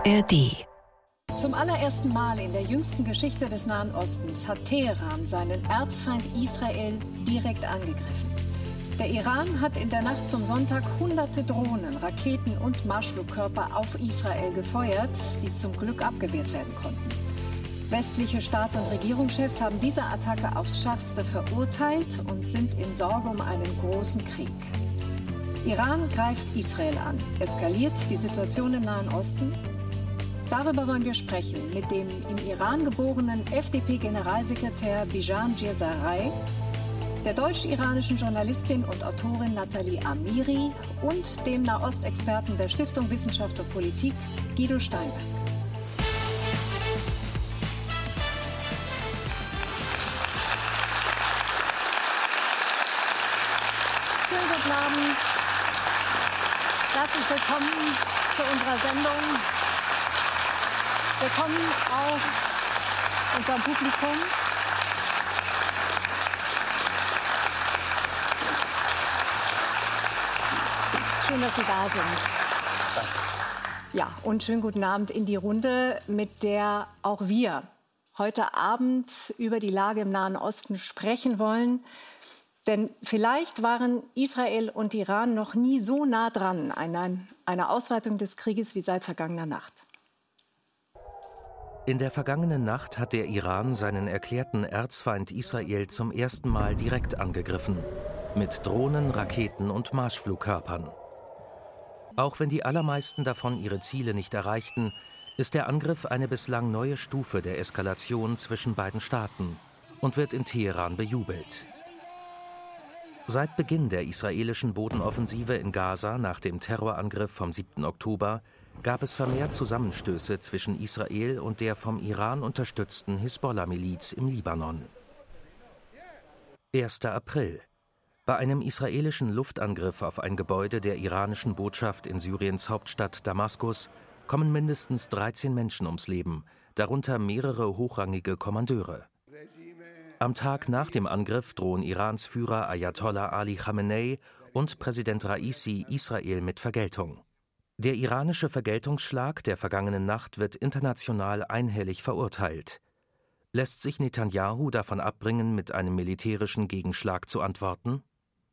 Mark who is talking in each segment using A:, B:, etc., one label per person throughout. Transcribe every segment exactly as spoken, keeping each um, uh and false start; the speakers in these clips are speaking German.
A: A R D.
B: Zum allerersten Mal in der jüngsten Geschichte des Nahen Ostens hat Teheran seinen Erzfeind Israel direkt angegriffen. Der Iran hat in der Nacht zum Sonntag hunderte Drohnen, Raketen und Marschflugkörper auf Israel gefeuert, die zum Glück abgewehrt werden konnten. Westliche Staats- und Regierungschefs haben diese Attacke aufs Schärfste verurteilt und sind in Sorge um einen großen Krieg. Iran greift Israel an. Eskaliert die Situation im Nahen Osten? Darüber wollen wir sprechen mit dem im Iran geborenen F D P-Generalsekretär Bijan Girsaray, der deutsch-iranischen Journalistin und Autorin Nathalie Amiri und dem Nahostexperten der Stiftung Wissenschaft und Politik Guido Steinberg. Schönen guten Abend. Herzlich willkommen zu unserer Sendung. Willkommen auch unserem Publikum. Schön, dass Sie da sind. Ja, und schönen guten Abend in die Runde, mit der auch wir heute Abend über die Lage im Nahen Osten sprechen wollen. Denn vielleicht waren Israel und Iran noch nie so nah dran an einer Ausweitung des Krieges wie seit vergangener Nacht.
C: In der vergangenen Nacht hat der Iran seinen erklärten Erzfeind Israel zum ersten Mal direkt angegriffen. Mit Drohnen, Raketen und Marschflugkörpern. Auch wenn die allermeisten davon ihre Ziele nicht erreichten, ist der Angriff eine bislang neue Stufe der Eskalation zwischen beiden Staaten und wird in Teheran bejubelt. Seit Beginn der israelischen Bodenoffensive in Gaza nach dem Terrorangriff vom siebten Oktober gab es vermehrt Zusammenstöße zwischen Israel und der vom Iran unterstützten Hisbollah-Miliz im Libanon. erster April. Bei einem israelischen Luftangriff auf ein Gebäude der iranischen Botschaft in Syriens Hauptstadt Damaskus kommen mindestens dreizehn Menschen ums Leben, darunter mehrere hochrangige Kommandeure. Am Tag nach dem Angriff drohen Irans Führer Ayatollah Ali Khamenei und Präsident Raisi Israel mit Vergeltung. Der iranische Vergeltungsschlag der vergangenen Nacht wird international einhellig verurteilt. Lässt sich Netanyahu davon abbringen, mit einem militärischen Gegenschlag zu antworten?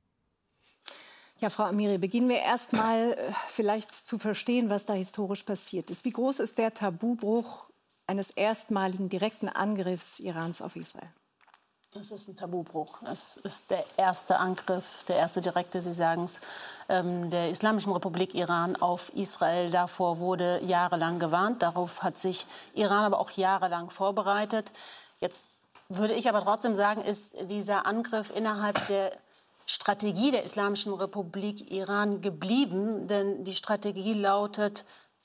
B: Ja, Frau Amiri, beginnen wir erst mal äh, vielleicht zu verstehen, was da historisch passiert ist. Wie groß ist der Tabubruch eines erstmaligen direkten Angriffs Irans auf Israel?
D: Das ist ein Tabubruch. Es ist der erste Angriff, der erste direkte, Sie sagen es, ähm, der Islamischen Republik Iran auf Israel. Davor wurde jahrelang gewarnt. Darauf hat sich Iran aber auch jahrelang vorbereitet. Jetzt würde ich aber trotzdem sagen, ist dieser Angriff innerhalb der Strategie der Islamischen Republik Iran geblieben. Denn die Strategie lautet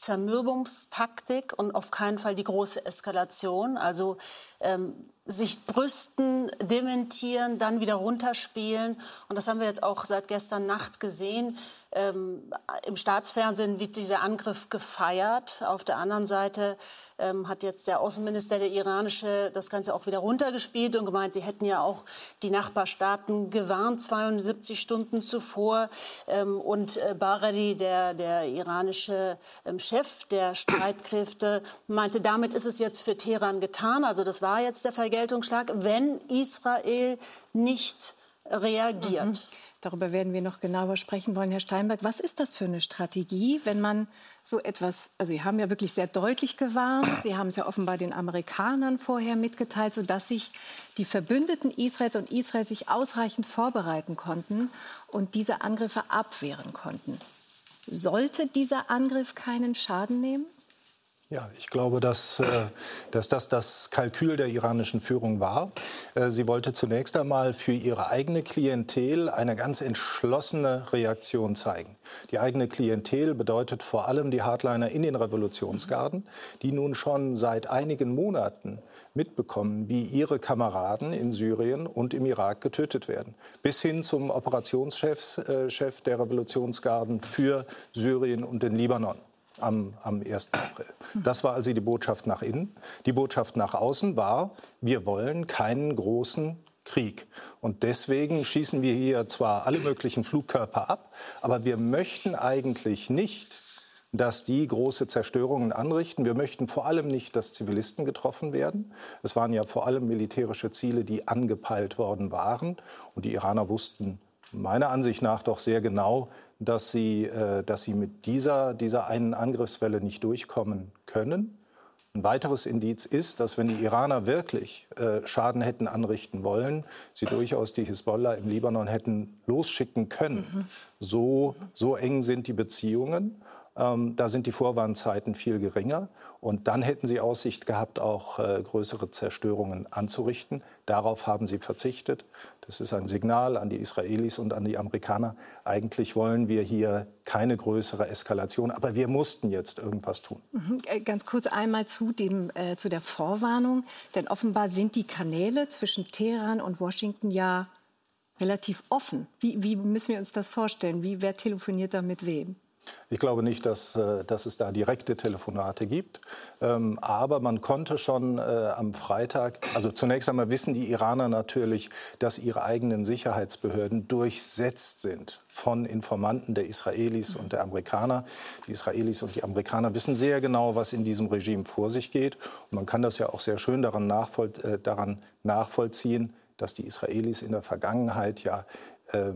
D: Zermürbungstaktik und auf keinen Fall die große Eskalation. Also ähm, sich brüsten, dementieren, dann wieder runterspielen. Und das haben wir jetzt auch seit gestern Nacht gesehen. Ähm, im Staatsfernsehen wird dieser Angriff gefeiert. Auf der anderen Seite ähm, hat jetzt der Außenminister, der iranische, das Ganze auch wieder runtergespielt und gemeint, sie hätten ja auch die Nachbarstaaten gewarnt, zweiundsiebzig Stunden zuvor. Ähm, und äh, Bagheri, der, der iranische ähm, Chef der Streitkräfte, meinte, damit ist es jetzt für Teheran getan. Also das war jetzt der Vergeltungsschlag, wenn Israel nicht reagiert.
B: Mhm. Darüber werden wir noch genauer sprechen wollen, Herr Steinberg. Was ist das für eine Strategie, wenn man so etwas, also Sie haben ja wirklich sehr deutlich gewarnt, Sie haben es ja offenbar den Amerikanern vorher mitgeteilt, sodass sich die Verbündeten Israels und Israel sich ausreichend vorbereiten konnten und diese Angriffe abwehren konnten. Sollte dieser Angriff keinen Schaden nehmen?
E: Ja, ich glaube, dass, dass das das Kalkül der iranischen Führung war. Sie wollte zunächst einmal für ihre eigene Klientel eine ganz entschlossene Reaktion zeigen. Die eigene Klientel bedeutet vor allem die Hardliner in den Revolutionsgarden, die nun schon seit einigen Monaten mitbekommen, wie ihre Kameraden in Syrien und im Irak getötet werden. Bis hin zum Operationschef äh, Chef der Revolutionsgarden für Syrien und den Libanon. Am, am ersten April. Das war also die Botschaft nach innen. Die Botschaft nach außen war, wir wollen keinen großen Krieg. Und deswegen schießen wir hier zwar alle möglichen Flugkörper ab, aber wir möchten eigentlich nicht dass die große Zerstörungen anrichten. Wir möchten vor allem nicht, dass Zivilisten getroffen werden. Es waren ja vor allem militärische Ziele, die angepeilt worden waren. Und die Iraner wussten meiner Ansicht nach doch sehr genau, dass sie, äh, dass sie mit dieser, dieser einen Angriffswelle nicht durchkommen können. Ein weiteres Indiz ist, dass wenn die Iraner wirklich äh, Schaden hätten anrichten wollen, sie durchaus die Hisbollah im Libanon hätten losschicken können. Mhm. So, so eng sind die Beziehungen. Ähm, da sind die Vorwarnzeiten viel geringer. Und dann hätten sie Aussicht gehabt, auch äh, größere Zerstörungen anzurichten. Darauf haben sie verzichtet. Das ist ein Signal an die Israelis und an die Amerikaner. Eigentlich wollen wir hier keine größere Eskalation, aber wir mussten jetzt irgendwas tun.
B: Mhm. Ganz kurz einmal zu, dem, äh, zu der Vorwarnung. Denn offenbar sind die Kanäle zwischen Teheran und Washington ja relativ offen. Wie, wie müssen wir uns das vorstellen? Wie, wer telefoniert da mit wem?
E: Ich glaube nicht, dass, dass es da direkte Telefonate gibt. Ähm, aber man konnte schon äh, am Freitag, also zunächst einmal wissen die Iraner natürlich, dass ihre eigenen Sicherheitsbehörden durchsetzt sind von Informanten der Israelis und der Amerikaner. Die Israelis und die Amerikaner wissen sehr genau, was in diesem Regime vor sich geht. Und man kann das ja auch sehr schön daran, nachvoll äh, daran nachvollziehen, dass die Israelis in der Vergangenheit ja äh,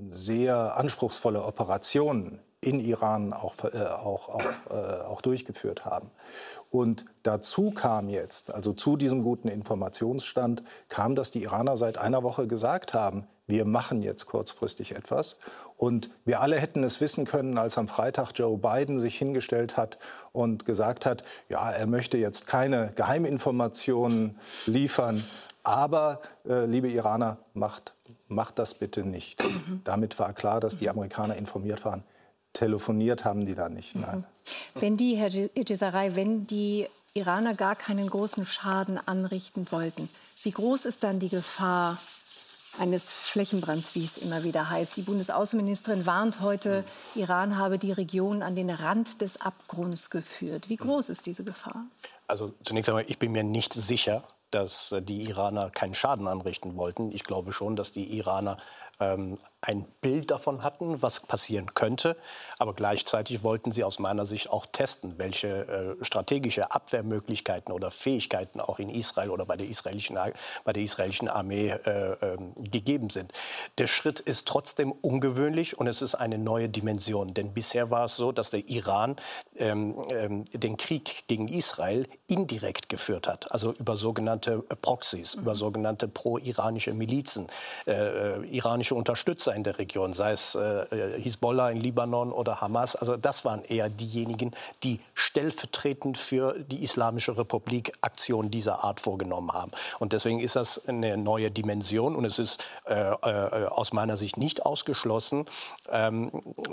E: sehr anspruchsvolle Operationen in Iran auch, äh, auch, auch, äh, auch durchgeführt haben. Und dazu kam jetzt, also zu diesem guten Informationsstand, kam, dass die Iraner seit einer Woche gesagt haben, wir machen jetzt kurzfristig etwas. Und wir alle hätten es wissen können, als am Freitag Joe Biden sich hingestellt hat und gesagt hat, ja, er möchte jetzt keine Geheiminformationen liefern, aber, äh, liebe Iraner, macht, macht das bitte nicht. Mhm. Damit war klar, dass die Amerikaner informiert waren. Telefoniert haben die da nicht, nein.
B: Wenn die, Herr Ecesarei, wenn die Iraner gar keinen großen Schaden anrichten wollten, wie groß ist dann die Gefahr eines Flächenbrands, wie es immer wieder heißt? Die Bundesaußenministerin warnt heute, Iran habe die Region an den Rand des Abgrunds geführt. Wie groß ist diese Gefahr?
A: Also zunächst einmal, ich bin mir nicht sicher, dass die Iraner keinen Schaden anrichten wollten. Ich glaube schon, dass die Iraner ähm, ein Bild davon hatten, was passieren könnte. Aber gleichzeitig wollten sie aus meiner Sicht auch testen, welche äh, strategische Abwehrmöglichkeiten oder Fähigkeiten auch in Israel oder bei der israelischen, bei der israelischen Armee äh, äh, gegeben sind. Der Schritt ist trotzdem ungewöhnlich und es ist eine neue Dimension. Denn bisher war es so, dass der Iran ähm, ähm, den Krieg gegen Israel indirekt geführt hat. Also über sogenannte Proxys, mhm. über sogenannte pro-iranische Milizen, äh, iranische Unterstützer in der Region, sei es äh, Hisbollah in Libanon oder Hamas. Also das waren eher diejenigen, die stellvertretend für die Islamische Republik Aktionen dieser Art vorgenommen haben. Und deswegen ist das eine neue Dimension und es ist äh, äh, aus meiner Sicht nicht ausgeschlossen, ähm,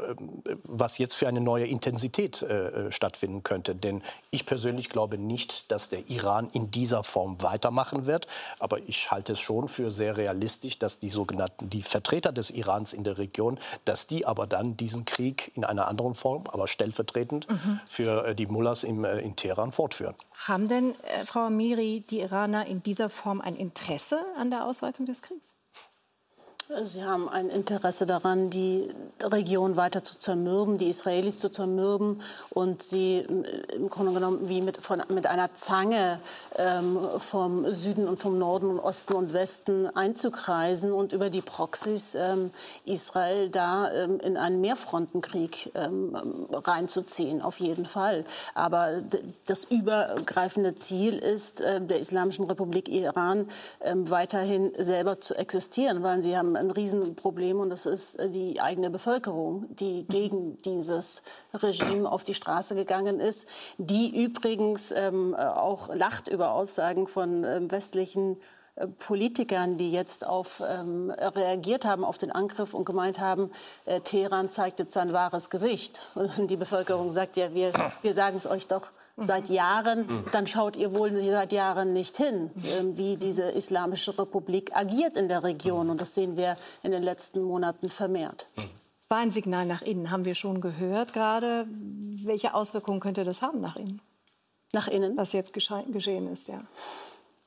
A: was jetzt für eine neue Intensität äh, stattfinden könnte. Denn ich persönlich glaube nicht, dass der Iran in dieser Form weitermachen wird. Aber ich halte es schon für sehr realistisch, dass die sogenannten die Vertreter des Irans in der Region, dass die aber dann diesen Krieg in einer anderen Form, aber stellvertretend mhm. für äh, die Mullahs im, äh, in Teheran fortführen.
B: Haben denn, äh, Frau Amiri, die Iraner in dieser Form ein Interesse an der Ausweitung des Kriegs?
D: Sie haben ein Interesse daran, die Region weiter zu zermürben, die Israelis zu zermürben und sie im Grunde genommen wie mit, von, mit einer Zange ähm, vom Süden und vom Norden und Osten und Westen einzukreisen und über die Proxys ähm, Israel da ähm, in einen Mehrfrontenkrieg ähm, reinzuziehen, auf jeden Fall. Aber das übergreifende Ziel ist, äh, der Islamischen Republik Iran äh, weiterhin selber zu existieren, weil sie haben ein Riesenproblem und das ist die eigene Bevölkerung, die gegen dieses Regime auf die Straße gegangen ist, die übrigens ähm, auch lacht über Aussagen von ähm, westlichen äh, Politikern, die jetzt auf, ähm, reagiert haben auf den Angriff und gemeint haben, äh, Teheran zeigt jetzt sein wahres Gesicht. Und die Bevölkerung sagt ja, wir, wir sagen es euch doch seit Jahren, dann schaut ihr wohl seit Jahren nicht hin, wie diese Islamische Republik agiert in der Region. Und das sehen wir in den letzten Monaten vermehrt.
B: War ein Signal nach innen, haben wir schon gehört gerade. Welche Auswirkungen könnte das haben nach innen?
D: Nach innen?
B: Was jetzt geschehen ist, ja.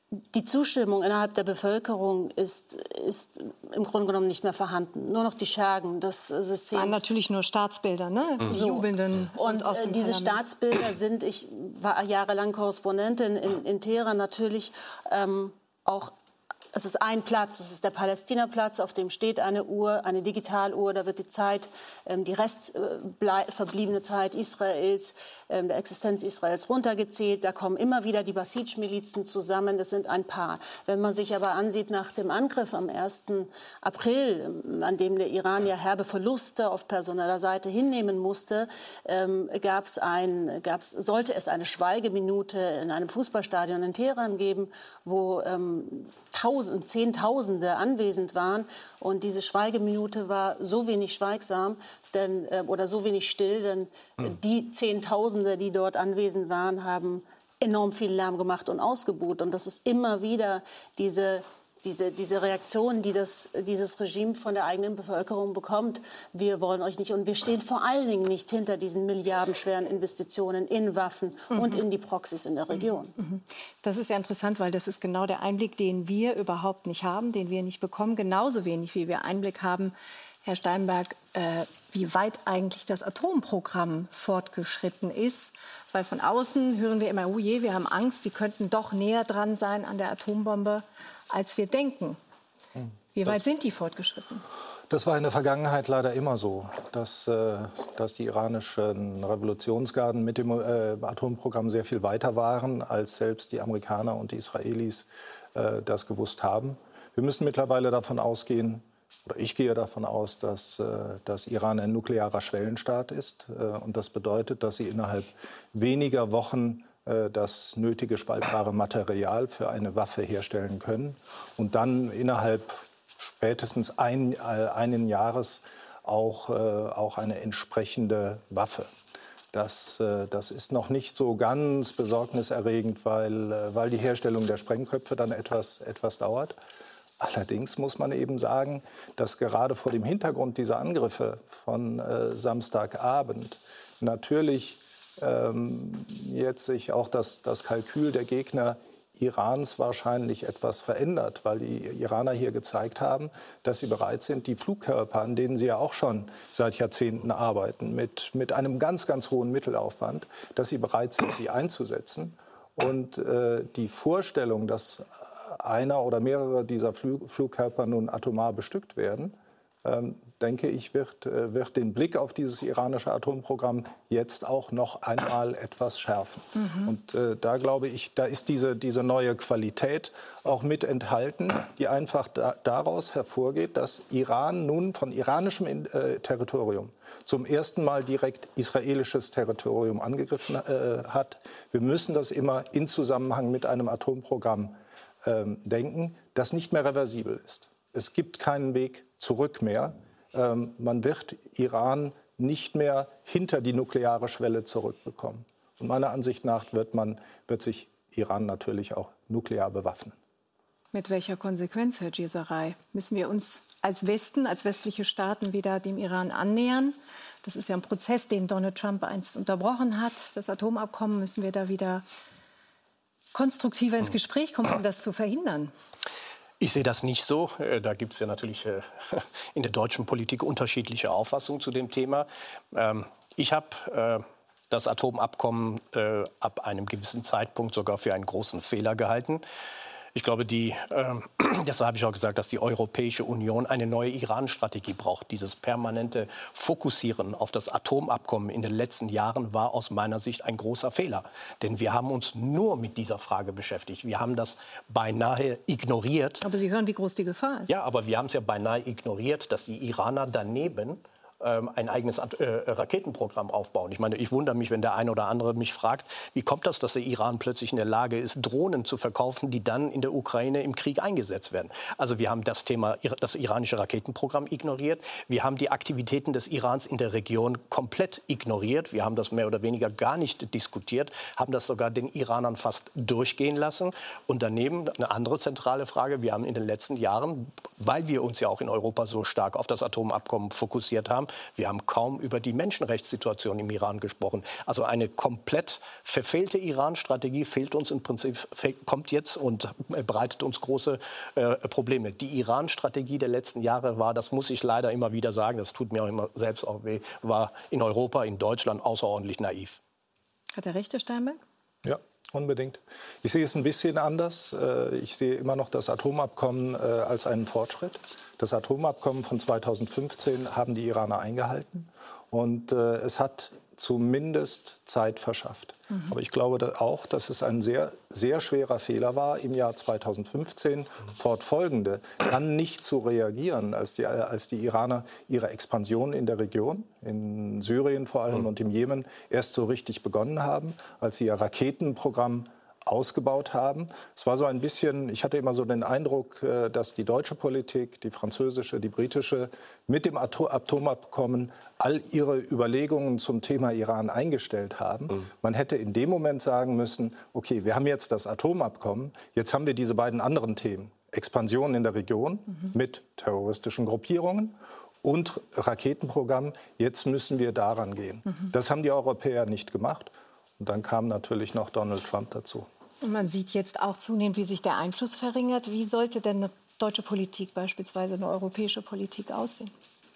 D: Die Zustimmung innerhalb der Bevölkerung ist, ist im Grunde genommen nicht mehr vorhanden. Nur noch die Schergen des Systems.
B: Das waren natürlich nur Staatsbilder, ne? Die
D: so.
B: Jubelnden.
D: Und,
B: und aus dem
D: äh, diese
B: Parlament.
D: Staatsbilder sind, ich war jahrelang Korrespondentin in, in Teheran, natürlich ähm, auch. Es ist ein Platz, es ist der Palästinaplatz, auf dem steht eine Uhr, eine Digitaluhr, da wird die Zeit, ähm, die restverbliebene Zeit Israels, ähm, der Existenz Israels runtergezählt. Da kommen immer wieder die Basij-Milizen zusammen, das sind ein paar. Wenn man sich aber ansieht nach dem Angriff am ersten April, an dem der Iran ja herbe Verluste auf personeller Seite hinnehmen musste, ähm, gab's ein, gab's, sollte es eine Schweigeminute in einem Fußballstadion in Teheran geben, wo ähm, Tausend, Zehntausende anwesend waren. Und diese Schweigeminute war so wenig schweigsam denn, äh, oder so wenig still, denn hm. die Zehntausende, die dort anwesend waren, haben enorm viel Lärm gemacht und ausgebuht. Und das ist immer wieder diese Diese, diese Reaktion, die das, dieses Regime von der eigenen Bevölkerung bekommt. Wir wollen euch nicht. Und wir stehen vor allen Dingen nicht hinter diesen milliardenschweren Investitionen in Waffen mhm. und in die Proxys in der Region.
B: Mhm. Das ist ja interessant, weil das ist genau der Einblick, den wir überhaupt nicht haben, den wir nicht bekommen. Genauso wenig, wie wir Einblick haben, Herr Steinberg, äh, wie weit eigentlich das Atomprogramm fortgeschritten ist. Weil von außen hören wir immer, oh je, wir haben Angst, sie könnten doch näher dran sein an der Atombombe, als wir denken. Wie weit das, sind die fortgeschritten?
E: Das war in der Vergangenheit leider immer so, dass, äh, dass die iranischen Revolutionsgarden mit dem äh, Atomprogramm sehr viel weiter waren, als selbst die Amerikaner und die Israelis äh, das gewusst haben. Wir müssen mittlerweile davon ausgehen, oder ich gehe davon aus, dass, äh, dass Iran ein nuklearer Schwellenstaat ist. Äh, und das bedeutet, dass sie innerhalb weniger Wochen das nötige spaltbare Material für eine Waffe herstellen können und dann innerhalb spätestens ein, äh, einen Jahres auch, äh, auch eine entsprechende Waffe. Das, äh, das ist noch nicht so ganz besorgniserregend, weil, äh, weil die Herstellung der Sprengköpfe dann etwas, etwas dauert. Allerdings muss man eben sagen, dass gerade vor dem Hintergrund dieser Angriffe von äh, Samstagabend natürlich Ähm, jetzt sich auch das, das Kalkül der Gegner Irans wahrscheinlich etwas verändert, weil die Iraner hier gezeigt haben, dass sie bereit sind, die Flugkörper, an denen sie ja auch schon seit Jahrzehnten arbeiten, mit, mit einem ganz, ganz hohen Mittelaufwand, dass sie bereit sind, die einzusetzen. Und äh, die Vorstellung, dass einer oder mehrere dieser Flug, Flugkörper nun atomar bestückt werden, ähm, denke ich, wird, wird den Blick auf dieses iranische Atomprogramm jetzt auch noch einmal etwas schärfen. Mhm. Und äh, da glaube ich, da ist diese, diese neue Qualität auch mit enthalten, die einfach da, daraus hervorgeht, dass Iran nun von iranischem äh, Territorium zum ersten Mal direkt israelisches Territorium angegriffen äh, hat. Wir müssen das immer in Zusammenhang mit einem Atomprogramm äh, denken, das nicht mehr reversibel ist. Es gibt keinen Weg zurück mehr. Ähm, man wird Iran nicht mehr hinter die nukleare Schwelle zurückbekommen. Und meiner Ansicht nach wird, man, wird sich Iran natürlich auch nuklear bewaffnen.
B: Mit welcher Konsequenz, Herr Djeserei? Müssen wir uns als Westen, als westliche Staaten wieder dem Iran annähern? Das ist ja ein Prozess, den Donald Trump einst unterbrochen hat. Das Atomabkommen, müssen wir da wieder konstruktiver ins Gespräch kommen, um das zu verhindern?
A: Ich sehe das nicht so. Da gibt es ja natürlich in der deutschen Politik unterschiedliche Auffassungen zu dem Thema. Ich habe das Atomabkommen ab einem gewissen Zeitpunkt sogar für einen großen Fehler gehalten. Ich glaube, die, äh, deshalb habe ich auch gesagt, dass die Europäische Union eine neue Iran-Strategie braucht. Dieses permanente Fokussieren auf das Atomabkommen in den letzten Jahren war aus meiner Sicht ein großer Fehler. Denn wir haben uns nur mit dieser Frage beschäftigt. Wir haben das beinahe ignoriert.
B: Aber Sie hören, wie groß die Gefahr ist.
A: Ja, aber wir haben es ja beinahe ignoriert, dass die Iraner daneben ein eigenes Raketenprogramm aufbauen. Ich meine, ich wundere mich, wenn der eine oder andere mich fragt, wie kommt das, dass der Iran plötzlich in der Lage ist, Drohnen zu verkaufen, die dann in der Ukraine im Krieg eingesetzt werden. Also wir haben das Thema, das iranische Raketenprogramm ignoriert. Wir haben die Aktivitäten des Irans in der Region komplett ignoriert. Wir haben das mehr oder weniger gar nicht diskutiert, haben das sogar den Iranern fast durchgehen lassen. Und daneben eine andere zentrale Frage. Wir haben in den letzten Jahren, weil wir uns ja auch in Europa so stark auf das Atomabkommen fokussiert haben, Wir haben kaum über die Menschenrechtssituation im Iran gesprochen. Also eine komplett verfehlte Iran-Strategie fehlt uns im Prinzip, kommt jetzt und bereitet uns große äh, Probleme. Die Iran-Strategie der letzten Jahre war, das muss ich leider immer wieder sagen, das tut mir auch immer selbst auch weh, war in Europa, in Deutschland außerordentlich naiv.
B: Hat er recht, Herr Steinberg?
E: Ja, unbedingt. Ich sehe es ein bisschen anders. Ich sehe immer noch das Atomabkommen als einen Fortschritt. Das Atomabkommen von zweitausendfünfzehn haben die Iraner eingehalten. Und es hat zumindest Zeit verschafft. Mhm. Aber ich glaube auch, dass es ein sehr, sehr schwerer Fehler war, im Jahr zweitausendfünfzehn fortfolgende dann nicht zu reagieren, als die, als die Iraner ihre Expansion in der Region, in Syrien vor allem mhm. und im Jemen, erst so richtig begonnen haben, als sie ihr Raketenprogramm ausgebaut haben. Es war so ein bisschen, ich hatte immer so den Eindruck, dass die deutsche Politik, die französische, die britische mit dem Atomabkommen all ihre Überlegungen zum Thema Iran eingestellt haben. Mhm. Man hätte in dem Moment sagen müssen, okay, wir haben jetzt das Atomabkommen, jetzt haben wir diese beiden anderen Themen, Expansion in der Region mhm. mit terroristischen Gruppierungen und Raketenprogramm, jetzt müssen wir daran gehen. Mhm. Das haben die Europäer nicht gemacht. Und dann kam natürlich noch Donald Trump dazu.
B: Und man sieht jetzt auch zunehmend, wie sich der Einfluss verringert. Wie sollte denn eine deutsche Politik, beispielsweise eine europäische Politik, aussehen?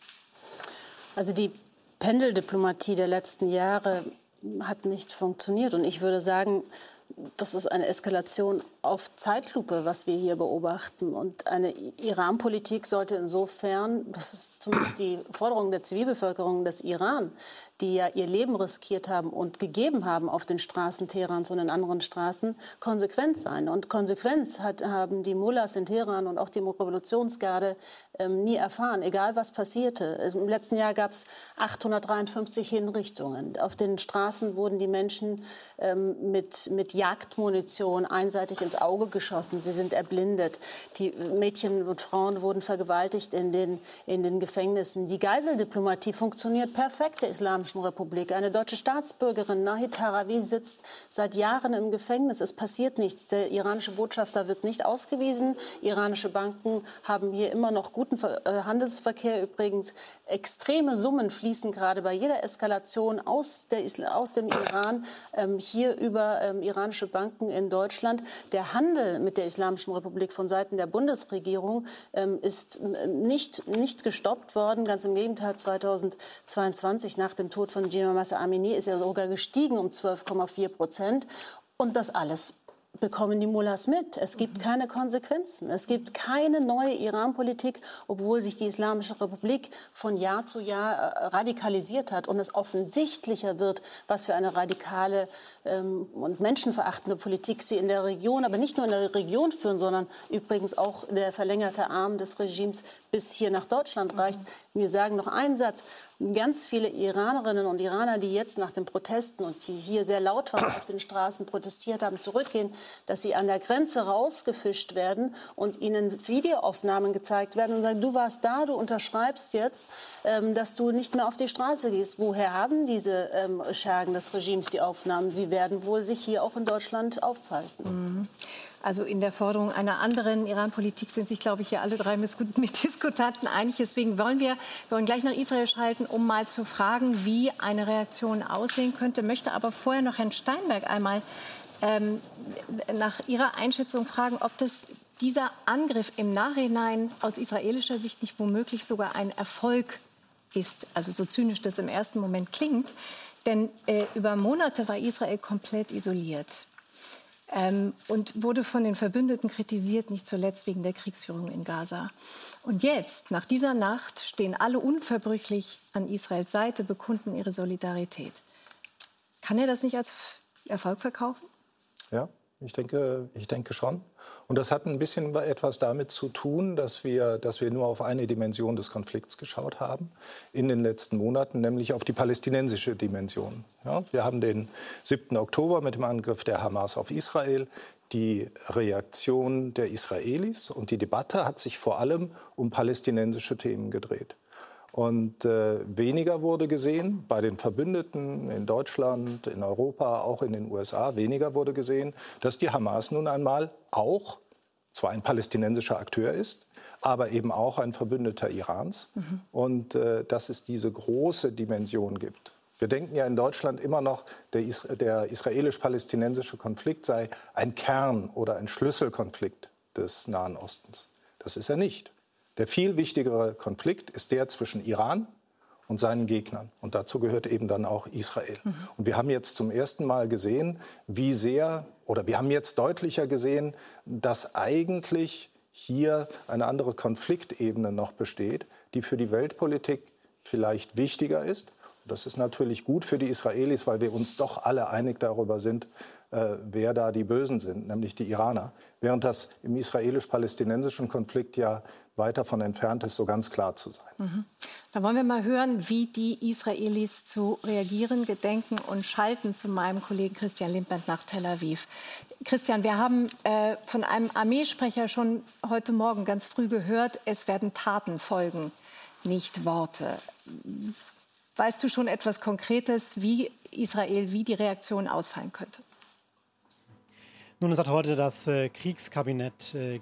D: Also die Pendeldiplomatie der letzten Jahre hat nicht funktioniert. Und ich würde sagen, das ist eine Eskalation auf Zeitlupe, was wir hier beobachten. Und eine Iran-Politik sollte insofern, das ist zumindest die Forderung der Zivilbevölkerung des Iran, die ja ihr Leben riskiert haben und gegeben haben auf den Straßen Teherans und in anderen Straßen, konsequent sein. Und Konsequenz hat, haben die Mullahs in Teheran und auch die Revolutionsgarde ähm, nie erfahren, egal was passierte. Im letzten Jahr gab es achthundertdreiundfünfzig Hinrichtungen. Auf den Straßen wurden die Menschen ähm, mit, mit Jagdmunition einseitig ins Auge geschossen. Sie sind erblindet. Die Mädchen und Frauen wurden vergewaltigt in den, in den Gefängnissen. Die Geiseldiplomatie funktioniert perfekt der Islamischen Republik. Eine deutsche Staatsbürgerin, Nahid Harawi, sitzt seit Jahren im Gefängnis. Es passiert nichts. Der iranische Botschafter wird nicht ausgewiesen. Iranische Banken haben hier immer noch guten Handelsverkehr. Übrigens, extreme Summen fließen gerade bei jeder Eskalation aus, der Isla- aus dem Iran ähm, hier über ähm, iranische Banken in Deutschland. Der Handel mit der Islamischen Republik von Seiten der Bundesregierung ähm, ist nicht, nicht gestoppt worden. Ganz im Gegenteil, zweitausendzweiundzwanzig, nach dem Tod von Gina Massa Amini, ist er sogar gestiegen um zwölf Komma vier Prozent. Und das alles bekommen die Mullahs mit. Es gibt keine Konsequenzen. Es gibt keine neue Iran-Politik, obwohl sich die Islamische Republik von Jahr zu Jahr äh, radikalisiert hat und es offensichtlicher wird, was für eine radikale ähm, und menschenverachtende Politik sie in der Region, aber nicht nur in der Region führen, sondern übrigens auch der verlängerte Arm des Regimes bis hier nach Deutschland reicht. Wir sagen noch einen Satz. Ganz viele Iranerinnen und Iraner, die jetzt nach den Protesten und die hier sehr laut waren, auf den Straßen protestiert haben, zurückgehen, dass sie an der Grenze rausgefischt werden und ihnen Videoaufnahmen gezeigt werden und sagen, du warst da, du unterschreibst jetzt, ähm, dass du nicht mehr auf die Straße gehst. Woher haben diese ähm, Schergen des Regimes die Aufnahmen? Sie werden wohl sich hier auch in Deutschland aufhalten.
B: Mhm. Also in der Forderung einer anderen Iran-Politik sind sich, glaube ich, hier alle drei Mitdiskutanten einig. Deswegen wollen wir, wir wollen gleich nach Israel schalten, um mal zu fragen, wie eine Reaktion aussehen könnte. Möchte aber vorher noch Herrn Steinberg einmal ähm, nach Ihrer Einschätzung fragen, ob das dieser Angriff im Nachhinein aus israelischer Sicht nicht womöglich sogar ein Erfolg ist. Also so zynisch das im ersten Moment klingt. Denn äh, über Monate war Israel komplett isoliert. Ähm, und wurde von den Verbündeten kritisiert, nicht zuletzt wegen der Kriegsführung in Gaza. Und jetzt, nach dieser Nacht, stehen alle unverbrüchlich an Israels Seite, bekunden ihre Solidarität. Kann er das nicht als Erfolg verkaufen?
E: Ja, ich denke, ich denke schon. Und das hat ein bisschen etwas damit zu tun, dass wir, dass wir nur auf eine Dimension des Konflikts geschaut haben in den letzten Monaten, nämlich auf die palästinensische Dimension. Ja, wir haben den siebten Oktober mit dem Angriff der Hamas auf Israel, die Reaktion der Israelis, und die Debatte hat sich vor allem um palästinensische Themen gedreht. Und äh, weniger wurde gesehen bei den Verbündeten in Deutschland, in Europa, auch in den U S A, weniger wurde gesehen, dass die Hamas nun einmal auch zwar ein palästinensischer Akteur ist, aber eben auch ein Verbündeter Irans. Mhm. Und äh, dass es diese große Dimension gibt. Wir denken ja in Deutschland immer noch, der, Isra- der israelisch-palästinensische Konflikt sei ein Kern- oder ein Schlüsselkonflikt des Nahen Ostens. Das ist er nicht. Der viel wichtigere Konflikt ist der zwischen Iran und seinen Gegnern. Und dazu gehört eben dann auch Israel. Mhm. Und wir haben jetzt zum ersten Mal gesehen, wie sehr, oder wir haben jetzt deutlicher gesehen, dass eigentlich hier eine andere Konfliktebene noch besteht, die für die Weltpolitik vielleicht wichtiger ist. Das ist natürlich gut für die Israelis, weil wir uns doch alle einig darüber sind, äh, wer da die Bösen sind, nämlich die Iraner. Während das im israelisch-palästinensischen Konflikt ja weit davon entfernt ist, so ganz klar zu sein.
B: Mhm. Dann wollen wir mal hören, wie die Israelis zu reagieren gedenken und schalten zu meinem Kollegen Christian Lindberg nach Tel Aviv. Christian, wir haben äh, von einem Armeesprecher schon heute Morgen ganz früh gehört, es werden Taten folgen, nicht Worte. Weißt du schon etwas Konkretes, wie Israel, wie die Reaktion ausfallen könnte?
F: Nun, es hat heute das äh, Kriegskabinett äh,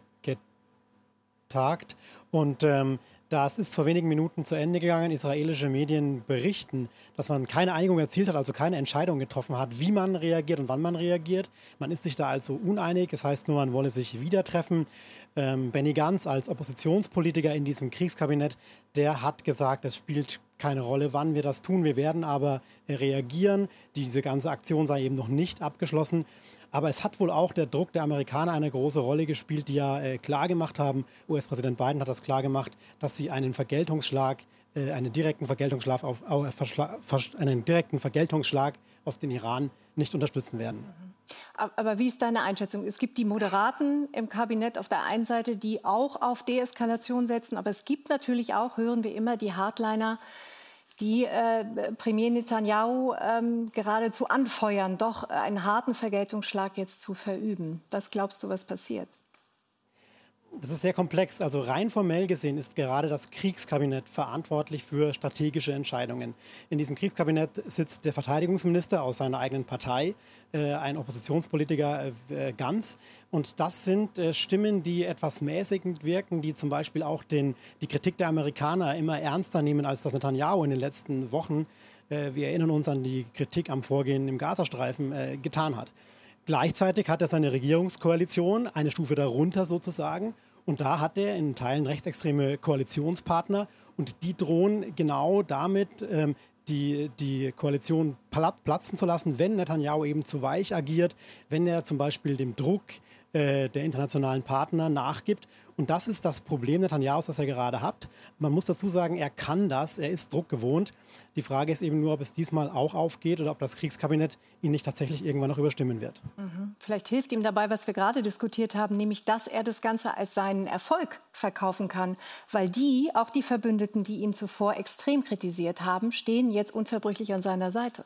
F: getagt und ähm, das ist vor wenigen Minuten zu Ende gegangen. Israelische Medien berichten, dass man keine Einigung erzielt hat, also keine Entscheidung getroffen hat, wie man reagiert und wann man reagiert. Man ist sich da also uneinig. Das heißt nur, man wolle sich wieder treffen. Ähm, Benny Gantz als Oppositionspolitiker in diesem Kriegskabinett, der hat gesagt, es spielt keine Rolle, wann wir das tun. Wir werden aber reagieren. Diese ganze Aktion sei eben noch nicht abgeschlossen. Aber es hat wohl auch der Druck der Amerikaner eine große Rolle gespielt, die ja äh, klargemacht haben, U S-Präsident Biden hat das klargemacht, dass sie einen Vergeltungsschlag, äh, einen direkten Vergeltungsschlag auf, auf, einen direkten Vergeltungsschlag auf den Iran nicht unterstützen werden.
B: Aber wie ist deine Einschätzung? Es gibt die Moderaten im Kabinett auf der einen Seite, die auch auf Deeskalation setzen. Aber es gibt natürlich auch, hören wir immer, die Hardliner, die äh, Premier Netanyahu ähm, geradezu anfeuern, doch einen harten Vergeltungsschlag jetzt zu verüben. Was glaubst du, was passiert?
F: Das ist sehr komplex. Also rein formell gesehen ist gerade das Kriegskabinett verantwortlich für strategische Entscheidungen. In diesem Kriegskabinett sitzt der Verteidigungsminister aus seiner eigenen Partei, äh, ein Oppositionspolitiker äh, Gantz. Und das sind äh, Stimmen, die etwas mäßigend wirken, die zum Beispiel auch den, die Kritik der Amerikaner immer ernster nehmen, als das Netanyahu in den letzten Wochen, äh, wir erinnern uns an die Kritik am Vorgehen im Gazastreifen, äh, getan hat. Gleichzeitig hat er seine Regierungskoalition, eine Stufe darunter sozusagen. Und da hat er in Teilen rechtsextreme Koalitionspartner. Und die drohen genau damit, ähm, die, die Koalition platzen zu lassen, wenn Netanyahu eben zu weich agiert, wenn er zum Beispiel dem Druck äh, der internationalen Partner nachgibt. Und das ist das Problem Netanyahus, das er gerade hat. Man muss dazu sagen, er kann das, er ist Druck gewohnt. Die Frage ist eben nur, ob es diesmal auch aufgeht oder ob das Kriegskabinett ihn nicht tatsächlich irgendwann noch überstimmen wird.
B: Mhm. Vielleicht hilft ihm dabei, was wir gerade diskutiert haben, nämlich, dass er das Ganze als seinen Erfolg verkaufen kann. Weil die, auch die Verbündeten, die ihn zuvor extrem kritisiert haben, stehen jetzt unverbrüchlich an seiner Seite.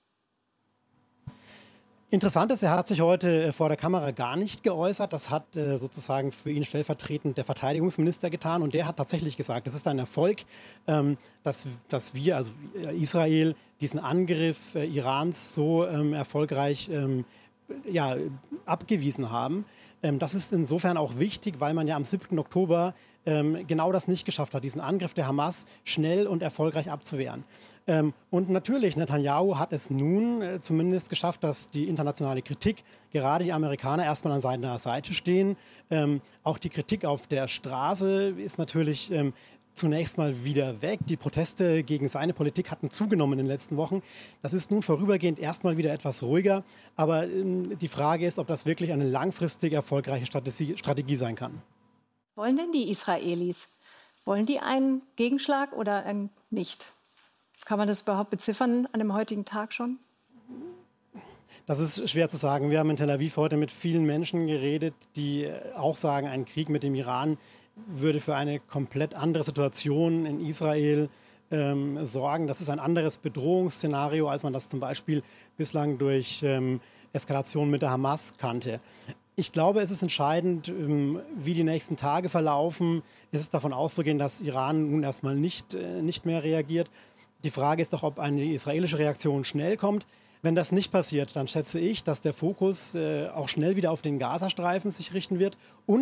F: Interessant ist, er hat sich heute vor der Kamera gar nicht geäußert. Das hat äh, sozusagen für ihn stellvertretend der Verteidigungsminister getan. Und der hat tatsächlich gesagt, es ist ein Erfolg, ähm, dass, dass wir, also Israel, diesen Angriff äh, Irans so ähm, erfolgreich ähm, ja, abgewiesen haben. Ähm, das ist insofern auch wichtig, weil man ja am siebten Oktober ähm, genau das nicht geschafft hat, diesen Angriff der Hamas schnell und erfolgreich abzuwehren. Ähm, und natürlich, Netanyahu hat es nun äh, zumindest geschafft, dass die internationale Kritik, gerade die Amerikaner, erstmal an seiner Seite stehen. Ähm, auch die Kritik auf der Straße ist natürlich ähm, zunächst mal wieder weg. Die Proteste gegen seine Politik hatten zugenommen in den letzten Wochen. Das ist nun vorübergehend erstmal wieder etwas ruhiger. Aber ähm, die Frage ist, ob das wirklich eine langfristig erfolgreiche Strategie, Strategie sein kann.
B: Wollen denn die Israelis? Wollen die einen Gegenschlag oder einen nicht? Kann man das überhaupt beziffern an dem heutigen Tag schon?
F: Das ist schwer zu sagen. Wir haben in Tel Aviv heute mit vielen Menschen geredet, die auch sagen, ein Krieg mit dem Iran würde für eine komplett andere Situation in Israel ähm, sorgen. Das ist ein anderes Bedrohungsszenario, als man das zum Beispiel bislang durch ähm, Eskalation mit der Hamas kannte. Ich glaube, es ist entscheidend, wie die nächsten Tage verlaufen. Es ist davon auszugehen, dass Iran nun erstmal nicht, nicht mehr reagiert. Die Frage ist doch, ob eine israelische Reaktion schnell kommt. Wenn das nicht passiert, dann schätze ich, dass der Fokus auch schnell wieder auf den Gazastreifen sich richten wird und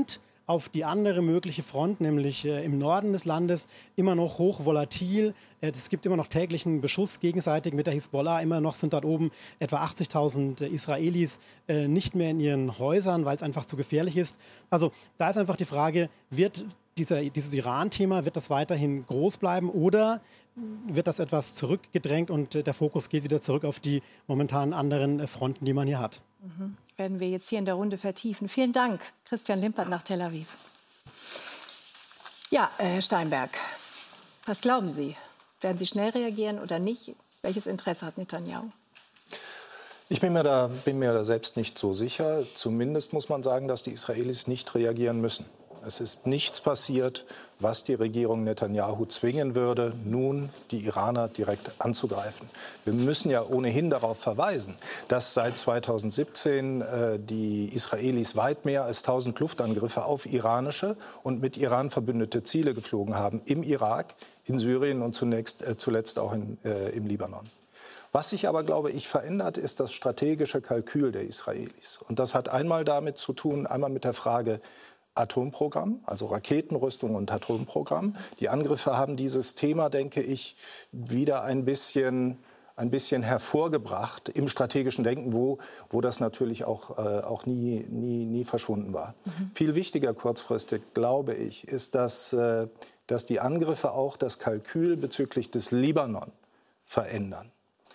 F: auf die andere mögliche Front, nämlich äh, im Norden des Landes, immer noch hoch volatil. Äh, es gibt immer noch täglichen Beschuss gegenseitig mit der Hisbollah. Immer noch sind dort oben etwa achtzigtausend äh, Israelis äh, nicht mehr in ihren Häusern, weil es einfach zu gefährlich ist. Also da ist einfach die Frage, wird dieser, dieses Iran-Thema, wird das weiterhin groß bleiben oder wird das etwas zurückgedrängt und äh, der Fokus geht wieder zurück auf die momentan anderen äh, Fronten, die man hier hat?
B: Mhm. Werden wir jetzt hier in der Runde vertiefen. Vielen Dank, Christian Limpert nach Tel Aviv. Ja, Herr Steinberg, was glauben Sie? Werden Sie schnell reagieren oder nicht? Welches Interesse hat Netanyahu?
E: Ich bin mir, da, bin mir da selbst nicht so sicher. Zumindest muss man sagen, dass die Israelis nicht reagieren müssen. Es ist nichts passiert, was die Regierung Netanyahu zwingen würde, nun die Iraner direkt anzugreifen. Wir müssen ja ohnehin darauf verweisen, dass seit zweitausendsiebzehn äh, die Israelis weit mehr als tausend Luftangriffe auf iranische und mit Iran verbündete Ziele geflogen haben, im Irak, in Syrien und zunächst, äh, zuletzt auch in, äh, im Libanon. Was sich aber, glaube ich, verändert, ist das strategische Kalkül der Israelis. Und das hat einmal damit zu tun, einmal mit der Frage, Atomprogramm, also Raketenrüstung und Atomprogramm. Die Angriffe haben dieses Thema, denke ich, wieder ein bisschen, ein bisschen hervorgebracht im strategischen Denken, wo, wo das natürlich auch, äh, auch nie, nie, nie verschwunden war. Mhm. Viel wichtiger kurzfristig, glaube ich, ist, dass, äh, dass die Angriffe auch das Kalkül bezüglich des Libanon verändern.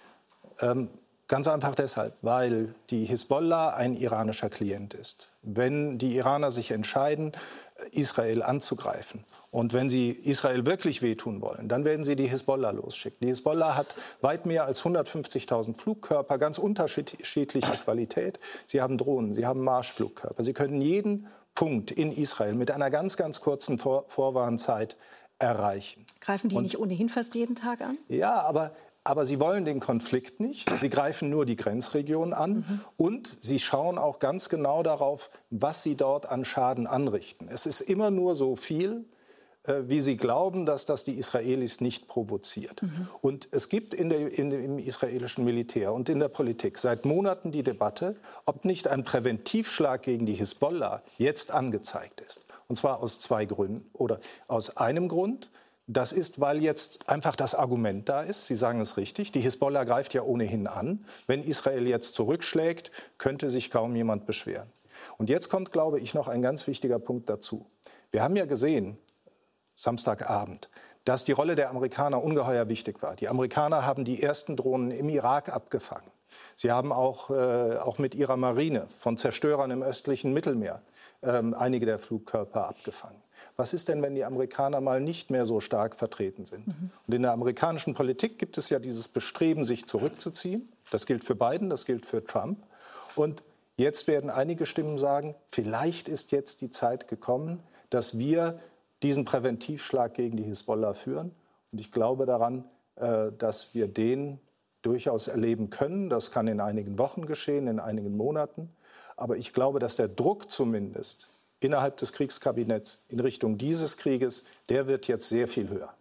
E: Ähm, Ganz einfach deshalb, weil die Hisbollah ein iranischer Klient ist. Wenn die Iraner sich entscheiden, Israel anzugreifen und wenn sie Israel wirklich wehtun wollen, dann werden sie die Hisbollah losschicken. Die Hisbollah hat weit mehr als hundertfünfzigtausend Flugkörper, ganz unterschiedlicher Qualität. Sie haben Drohnen, sie haben Marschflugkörper. Sie können jeden Punkt in Israel mit einer ganz, ganz kurzen Vor- Vorwarnzeit erreichen.
B: Greifen die und, nicht ohnehin fast jeden Tag an?
E: Ja, aber... Aber sie wollen den Konflikt nicht. Sie greifen nur die Grenzregion an. Mhm. Und sie schauen auch ganz genau darauf, was sie dort an Schaden anrichten. Es ist immer nur so viel, äh, wie sie glauben, dass das die Israelis nicht provoziert. Mhm. Und es gibt in der, in, im israelischen Militär und in der Politik seit Monaten die Debatte, ob nicht ein Präventivschlag gegen die Hisbollah jetzt angezeigt ist. Und zwar aus zwei Gründen. Oder aus einem Grund. Das ist, weil jetzt einfach das Argument da ist. Sie sagen es richtig. Die Hisbollah greift ja ohnehin an. Wenn Israel jetzt zurückschlägt, könnte sich kaum jemand beschweren. Und jetzt kommt, glaube ich, noch ein ganz wichtiger Punkt dazu. Wir haben ja gesehen, Samstagabend, dass die Rolle der Amerikaner ungeheuer wichtig war. Die Amerikaner haben die ersten Drohnen im Irak abgefangen. Sie haben auch, äh, auch mit ihrer Marine von Zerstörern im östlichen Mittelmeer äh, einige der Flugkörper abgefangen. Was ist denn, wenn die Amerikaner mal nicht mehr so stark vertreten sind? Mhm. Und in der amerikanischen Politik gibt es ja dieses Bestreben, sich zurückzuziehen. Das gilt für Biden, das gilt für Trump. Und jetzt werden einige Stimmen sagen, vielleicht ist jetzt die Zeit gekommen, dass wir diesen Präventivschlag gegen die Hisbollah führen. Und ich glaube daran, dass wir den durchaus erleben können. Das kann in einigen Wochen geschehen, in einigen Monaten. Aber ich glaube, dass der Druck zumindest innerhalb des Kriegskabinetts in Richtung dieses Krieges, der wird jetzt sehr viel höher.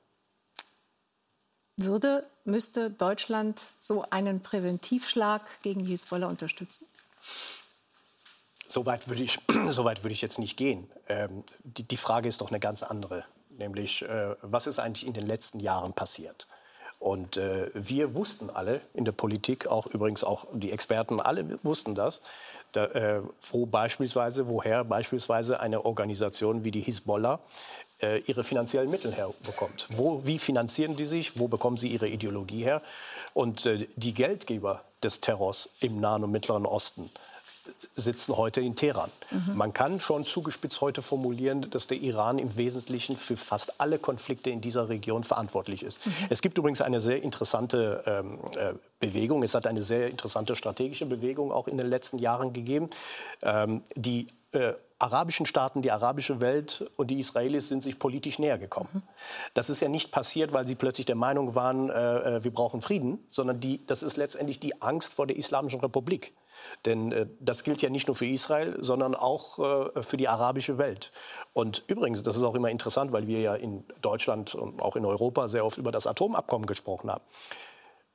B: Würde, müsste Deutschland so einen Präventivschlag gegen die Hisbollah unterstützen?
A: So weit würde ich, so weit würde ich jetzt nicht gehen. Ähm, die, die Frage ist doch eine ganz andere. Nämlich, äh, was ist eigentlich in den letzten Jahren passiert? Und äh, wir wussten alle in der Politik, auch übrigens auch die Experten, alle wussten das, da, äh, wo beispielsweise, woher beispielsweise eine Organisation wie die Hisbollah äh, ihre finanziellen Mittel herbekommt. Wo, wie finanzieren die sich? Wo bekommen sie ihre Ideologie her? Und äh, die Geldgeber des Terrors im Nahen und Mittleren Osten sitzen heute in Teheran. Mhm. Man kann schon zugespitzt heute formulieren, dass der Iran im Wesentlichen für fast alle Konflikte in dieser Region verantwortlich ist. Mhm. Es gibt übrigens eine sehr interessante ähm, äh, Bewegung. Es hat eine sehr interessante strategische Bewegung auch in den letzten Jahren gegeben. Ähm, die äh, arabischen Staaten, die arabische Welt und die Israelis sind sich politisch näher gekommen. Mhm. Das ist ja nicht passiert, weil sie plötzlich der Meinung waren, äh, wir brauchen Frieden, sondern die, das ist letztendlich die Angst vor der Islamischen Republik. Denn äh, das gilt ja nicht nur für Israel, sondern auch äh, für die arabische Welt. Und übrigens, das ist auch immer interessant, weil wir ja in Deutschland und auch in Europa sehr oft über das Atomabkommen gesprochen haben.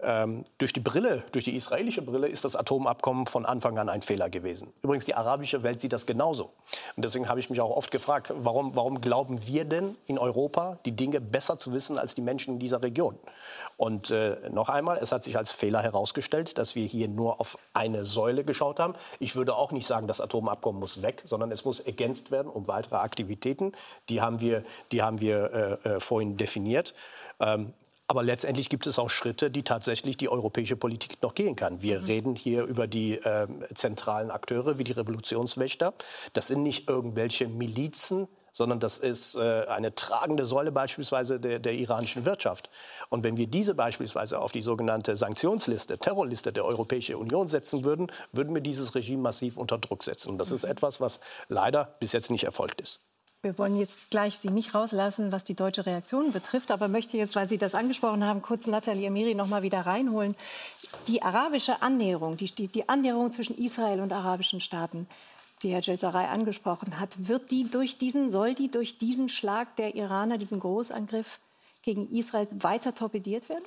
A: Ähm, durch die Brille, durch die israelische Brille ist das Atomabkommen von Anfang an ein Fehler gewesen. Übrigens, die arabische Welt sieht das genauso. Und deswegen habe ich mich auch oft gefragt, warum, warum glauben wir denn in Europa, die Dinge besser zu wissen als die Menschen in dieser Region? Und äh, noch einmal, es hat sich als Fehler herausgestellt, dass wir hier nur auf eine Säule geschaut haben. Ich würde auch nicht sagen, das Atomabkommen muss weg, sondern es muss ergänzt werden um weitere Aktivitäten. Die haben wir, die haben wir äh, äh, vorhin definiert. Ähm, Aber letztendlich gibt es auch Schritte, die tatsächlich die europäische Politik noch gehen kann. Wir mhm. reden hier über die äh, zentralen Akteure wie die Revolutionswächter. Das sind nicht irgendwelche Milizen, sondern das ist äh, eine tragende Säule beispielsweise der, der iranischen Wirtschaft. Und wenn wir diese beispielsweise auf die sogenannte Sanktionsliste, Terrorliste der Europäischen Union setzen würden, würden wir dieses Regime massiv unter Druck setzen. Und das mhm. ist etwas, was leider bis jetzt nicht erfolgt ist.
B: Wir wollen jetzt gleich Sie nicht rauslassen, was die deutsche Reaktion betrifft, aber möchte jetzt, weil Sie das angesprochen haben, kurz Nathalie Amiri noch mal wieder reinholen. Die arabische Annäherung, die, die, die Annäherung zwischen Israel und arabischen Staaten, die Herr Jalsaray angesprochen hat, wird die durch diesen, soll die durch diesen Schlag der Iraner, diesen Großangriff gegen Israel weiter torpediert werden?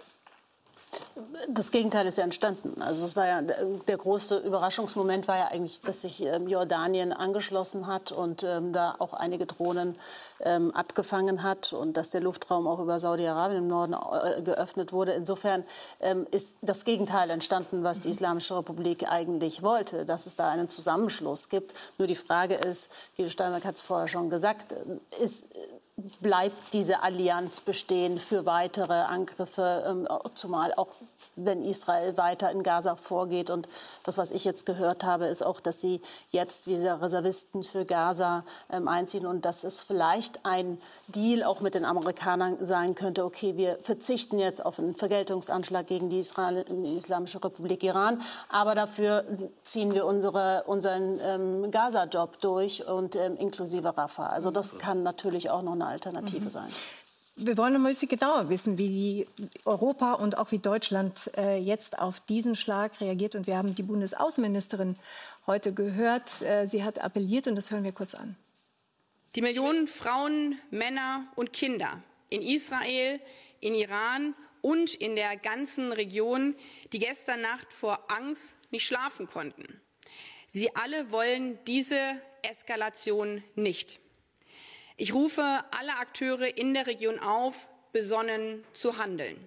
D: Das Gegenteil ist ja entstanden. Also es war ja, der große Überraschungsmoment war ja eigentlich, dass sich ähm, Jordanien angeschlossen hat und ähm, da auch einige Drohnen ähm, abgefangen hat und dass der Luftraum auch über Saudi-Arabien im Norden äh, geöffnet wurde. Insofern ähm, ist das Gegenteil entstanden, was die Islamische Republik eigentlich wollte, dass es da einen Zusammenschluss gibt. Nur die Frage ist, Guido Steinberg hat es vorher schon gesagt, ist bleibt diese Allianz bestehen für weitere Angriffe, ähm, zumal auch wenn Israel weiter in Gaza vorgeht. Und das, was ich jetzt gehört habe, ist auch, dass sie jetzt wie Reservisten für Gaza ähm, einziehen und dass es vielleicht ein Deal auch mit den Amerikanern sein könnte. Okay, wir verzichten jetzt auf einen Vergeltungsanschlag gegen die, Israel, die Islamische Republik Iran, aber dafür ziehen wir unsere, unseren ähm, Gaza-Job durch und ähm, inklusive Rafah. Also das kann natürlich auch noch eine Alternative mhm. sein.
B: Wir wollen noch ein bisschen genauer wissen, wie die Europa und auch wie Deutschland äh, jetzt auf diesen Schlag reagiert. Und wir haben die Bundesaußenministerin heute gehört. Äh, sie hat appelliert und das hören wir kurz an.
G: Die Millionen Frauen, Männer und Kinder in Israel, in Iran und in der ganzen Region, die gestern Nacht vor Angst nicht schlafen konnten. Sie alle wollen diese Eskalation nicht. Ich rufe alle Akteure in der Region auf, besonnen zu handeln.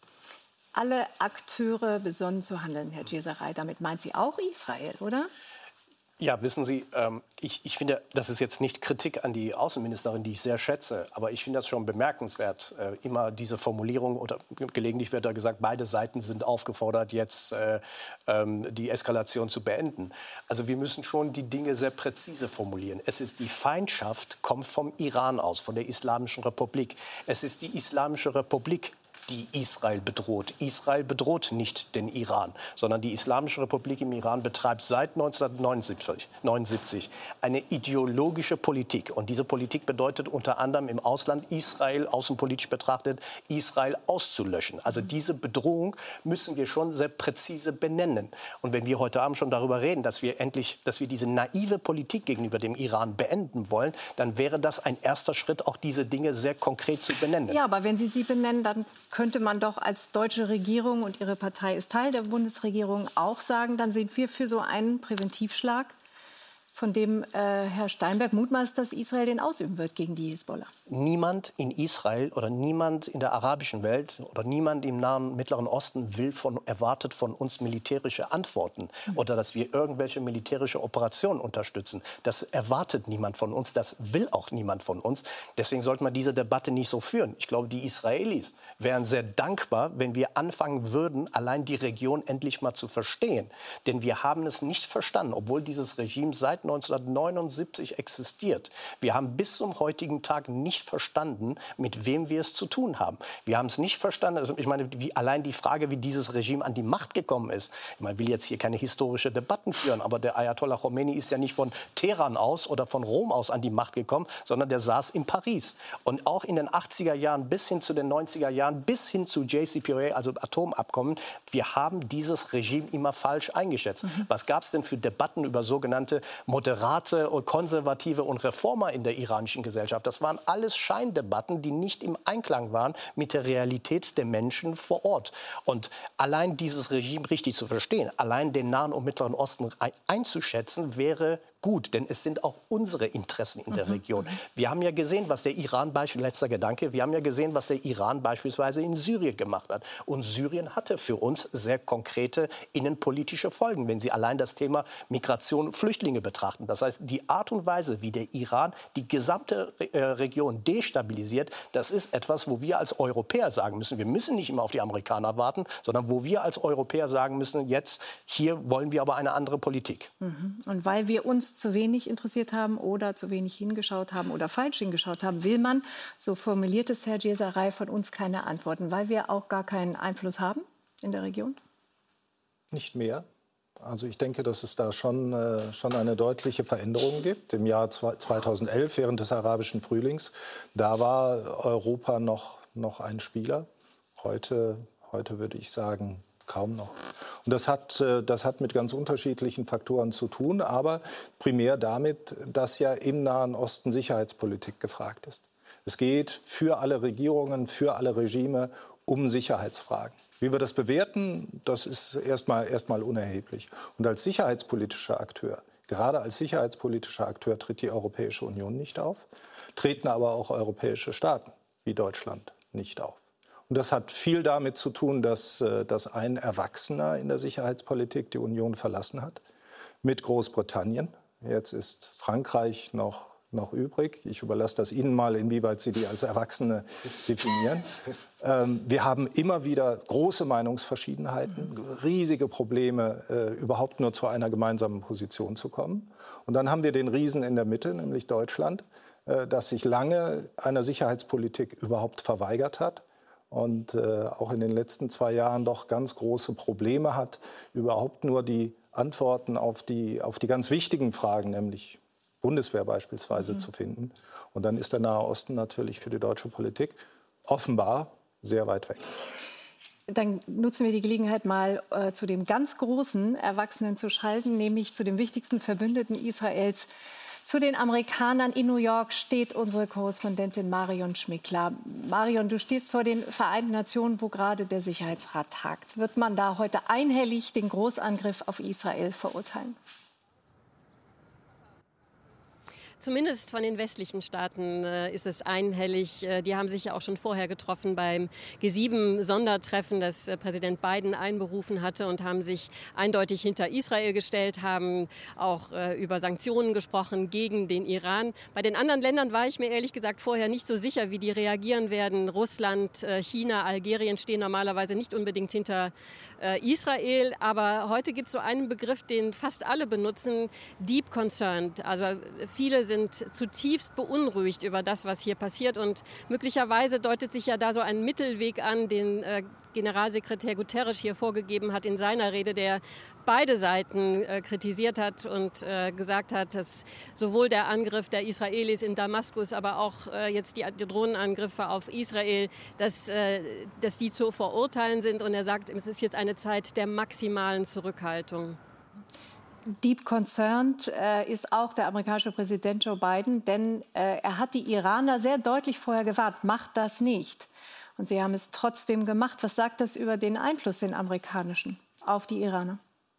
B: Alle Akteure besonnen zu handeln, Herr Jalsaray. Damit meint sie auch Israel, oder?
A: Ja, wissen Sie, ähm, ich, ich finde, das ist jetzt nicht Kritik an die Außenministerin, die ich sehr schätze, aber ich finde das schon bemerkenswert, äh, immer diese Formulierung, oder gelegentlich wird da gesagt, beide Seiten sind aufgefordert, jetzt äh, ähm, die Eskalation zu beenden. Also wir müssen schon die Dinge sehr präzise formulieren. Es ist die Feindschaft, kommt vom Iran aus, von der Islamischen Republik. Es ist die Islamische Republik, die Israel bedroht. Israel bedroht nicht den Iran, sondern die Islamische Republik im Iran betreibt seit neunzehnhundertneunundsiebzig eine ideologische Politik. Und diese Politik bedeutet unter anderem im Ausland Israel, außenpolitisch betrachtet, Israel auszulöschen. Also diese Bedrohung müssen wir schon sehr präzise benennen. Und wenn wir heute Abend schon darüber reden, dass wir endlich, dass wir diese naive Politik gegenüber dem Iran beenden wollen, dann wäre das ein erster Schritt, auch diese Dinge sehr konkret zu benennen.
B: Ja, aber wenn Sie sie benennen, dann könnte man doch als deutsche Regierung, und Ihre Partei ist Teil der Bundesregierung, auch sagen, dann sind wir für so einen Präventivschlag, von dem äh, Herr Steinberg mutmaßt, dass Israel den ausüben wird gegen die Hisbollah.
A: Niemand in Israel oder niemand in der arabischen Welt oder niemand im Nahen Mittleren Osten will von, erwartet von uns militärische Antworten mhm. oder dass wir irgendwelche militärische Operationen unterstützen. Das erwartet niemand von uns, das will auch niemand von uns. Deswegen sollte man diese Debatte nicht so führen. Ich glaube, die Israelis wären sehr dankbar, wenn wir anfangen würden, allein die Region endlich mal zu verstehen. Denn wir haben es nicht verstanden, obwohl dieses Regime seit neunzehnhundertneunundsiebzig existiert. Wir haben bis zum heutigen Tag nicht verstanden, mit wem wir es zu tun haben. Wir haben es nicht verstanden, also ich meine, wie, allein die Frage, wie dieses Regime an die Macht gekommen ist. Ich meine, will jetzt hier keine historische Debatten führen, aber der Ayatollah Khomeini ist ja nicht von Teheran aus oder von Rom aus an die Macht gekommen, sondern der saß in Paris. Und auch in den achtziger Jahren bis hin zu den neunziger Jahren, bis hin zu J C P O A, also Atomabkommen, wir haben dieses Regime immer falsch eingeschätzt. Mhm. Was gab es denn für Debatten über sogenannte Moderate und Konservative und Reformer in der iranischen Gesellschaft. Das waren alles Scheindebatten, die nicht im Einklang waren mit der Realität der Menschen vor Ort. Und allein dieses Regime richtig zu verstehen, allein den Nahen und Mittleren Osten einzuschätzen, wäre gut, denn es sind auch unsere Interessen in der mhm. Region. Wir haben ja gesehen, was der Iran, letzter Gedanke, wir haben ja gesehen, was der Iran beispielsweise in Syrien gemacht hat. Und Syrien hatte für uns sehr konkrete innenpolitische Folgen, wenn Sie allein das Thema Migration und Flüchtlinge betrachten. Das heißt, die Art und Weise, wie der Iran die gesamte äh, Region destabilisiert, das ist etwas, wo wir als Europäer sagen müssen, wir müssen nicht immer auf die Amerikaner warten, sondern wo wir als Europäer sagen müssen, jetzt hier wollen wir aber eine andere Politik.
B: Mhm. Und weil wir uns zu wenig interessiert haben oder zu wenig hingeschaut haben oder falsch hingeschaut haben, will man, so formulierte Sergej Sarai, von uns keine Antworten, weil wir auch gar keinen Einfluss haben in der Region? Nicht mehr.
E: Also ich denke, dass es da schon, äh, schon eine deutliche Veränderung gibt. Im Jahr zweitausendelf, während des arabischen Frühlings, da war Europa noch, noch ein Spieler. Heute, heute würde ich sagen, kaum noch. Und das hat, das hat mit ganz unterschiedlichen Faktoren zu tun, aber primär damit, dass ja im Nahen Osten Sicherheitspolitik gefragt ist. Es geht für alle Regierungen, für alle Regime um Sicherheitsfragen. Wie wir das bewerten, das ist erstmal, erstmal unerheblich. Und als sicherheitspolitischer Akteur, gerade als sicherheitspolitischer Akteur tritt die Europäische Union nicht auf, treten aber auch europäische Staaten wie Deutschland nicht auf. Und das hat viel damit zu tun, dass, dass ein Erwachsener in der Sicherheitspolitik die Union verlassen hat, mit Großbritannien. Jetzt ist Frankreich noch, noch übrig. Ich überlasse das Ihnen mal, inwieweit Sie die als Erwachsene definieren. Ähm, wir haben immer wieder große Meinungsverschiedenheiten, riesige Probleme, äh, überhaupt nur zu einer gemeinsamen Position zu kommen. Und dann haben wir den Riesen in der Mitte, nämlich Deutschland, äh, das sich lange einer Sicherheitspolitik überhaupt verweigert hat. Und äh, auch in den letzten zwei Jahren doch ganz große Probleme hat, überhaupt nur die Antworten auf die, auf die ganz wichtigen Fragen, nämlich Bundeswehr beispielsweise, mhm. zu finden. Und dann ist der Nahe Osten natürlich für die deutsche Politik offenbar sehr weit weg.
B: Dann nutzen wir die Gelegenheit, mal äh, zu dem ganz großen Erwachsenen zu schalten, nämlich zu dem wichtigsten Verbündeten Israels. Zu den Amerikanern in New York steht unsere Korrespondentin Marion Schmickler. Marion, du stehst vor den Vereinten Nationen, wo gerade der Sicherheitsrat tagt. Wird man da heute einhellig den Großangriff auf Israel verurteilen?
H: Zumindest von den westlichen Staaten äh, ist es einhellig. Äh, die haben sich ja auch schon vorher getroffen beim G sieben Sondertreffen, das äh, Präsident Biden einberufen hatte, und haben sich eindeutig hinter Israel gestellt, haben auch äh, über Sanktionen gesprochen gegen den Iran. Bei den anderen Ländern war ich mir ehrlich gesagt vorher nicht so sicher, wie die reagieren werden. Russland, äh, China, Algerien stehen normalerweise nicht unbedingt hinter äh, Israel. Aber heute gibt es so einen Begriff, den fast alle benutzen, Deep Concerned. Also viele sind zutiefst beunruhigt über das, was hier passiert. Und möglicherweise deutet sich ja da so ein Mittelweg an, den äh, Generalsekretär Guterres hier vorgegeben hat in seiner Rede, der beide Seiten äh, kritisiert hat und äh, gesagt hat, dass sowohl der Angriff der Israelis in Damaskus, aber auch äh, jetzt die, die Drohnenangriffe auf Israel, dass, äh, dass die zu verurteilen sind. Und er sagt, es ist jetzt eine Zeit der maximalen Zurückhaltung.
B: Deep concerned äh, ist auch der amerikanische Präsident Joe Biden, denn äh, er hat die Iraner sehr deutlich vorher gewarnt, macht das nicht. Und sie haben es trotzdem gemacht. Was sagt das über den Einfluss, den amerikanischen, auf die Iraner?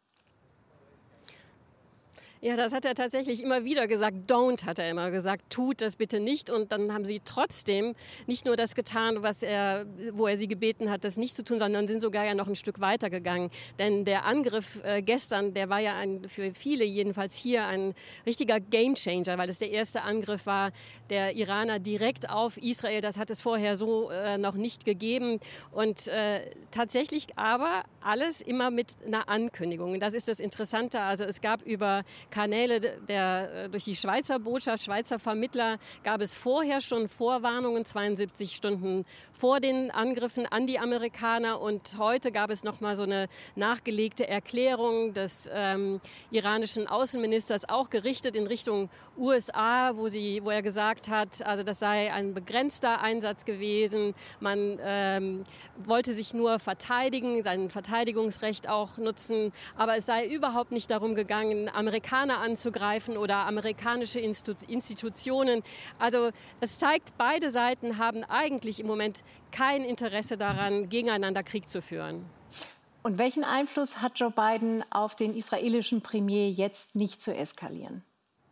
H: Ja, das hat er tatsächlich immer wieder gesagt. Don't, hat er immer gesagt. Tut das bitte nicht. Und dann haben sie trotzdem nicht nur das getan, was er, wo er sie gebeten hat, das nicht zu tun, sondern sind sogar ja noch ein Stück weiter gegangen. Denn der Angriff äh, gestern, der war ja ein, für viele jedenfalls hier ein richtiger Gamechanger, weil es der erste Angriff war der Iraner direkt auf Israel. Das hat es vorher so äh, noch nicht gegeben. Und äh, tatsächlich aber alles immer mit einer Ankündigung. Und das ist das Interessante. Also es gab über Kanäle der, durch die Schweizer Botschaft, Schweizer Vermittler, gab es vorher schon Vorwarnungen, zweiundsiebzig Stunden vor den Angriffen an die Amerikaner. Und heute gab es noch mal so eine nachgelegte Erklärung des ähm, iranischen Außenministers, auch gerichtet in Richtung U S A, wo, sie, wo er gesagt hat, also das sei ein begrenzter Einsatz gewesen. Man ähm, wollte sich nur verteidigen, sein Verteidigungsrecht auch nutzen. Aber es sei überhaupt nicht darum gegangen, Amerikaner Amerikaner anzugreifen oder amerikanische Institutionen. Also das zeigt, beide Seiten haben eigentlich im Moment kein Interesse daran, gegeneinander Krieg zu führen.
B: Und welchen Einfluss hat Joe Biden auf den israelischen Premier, jetzt nicht zu eskalieren?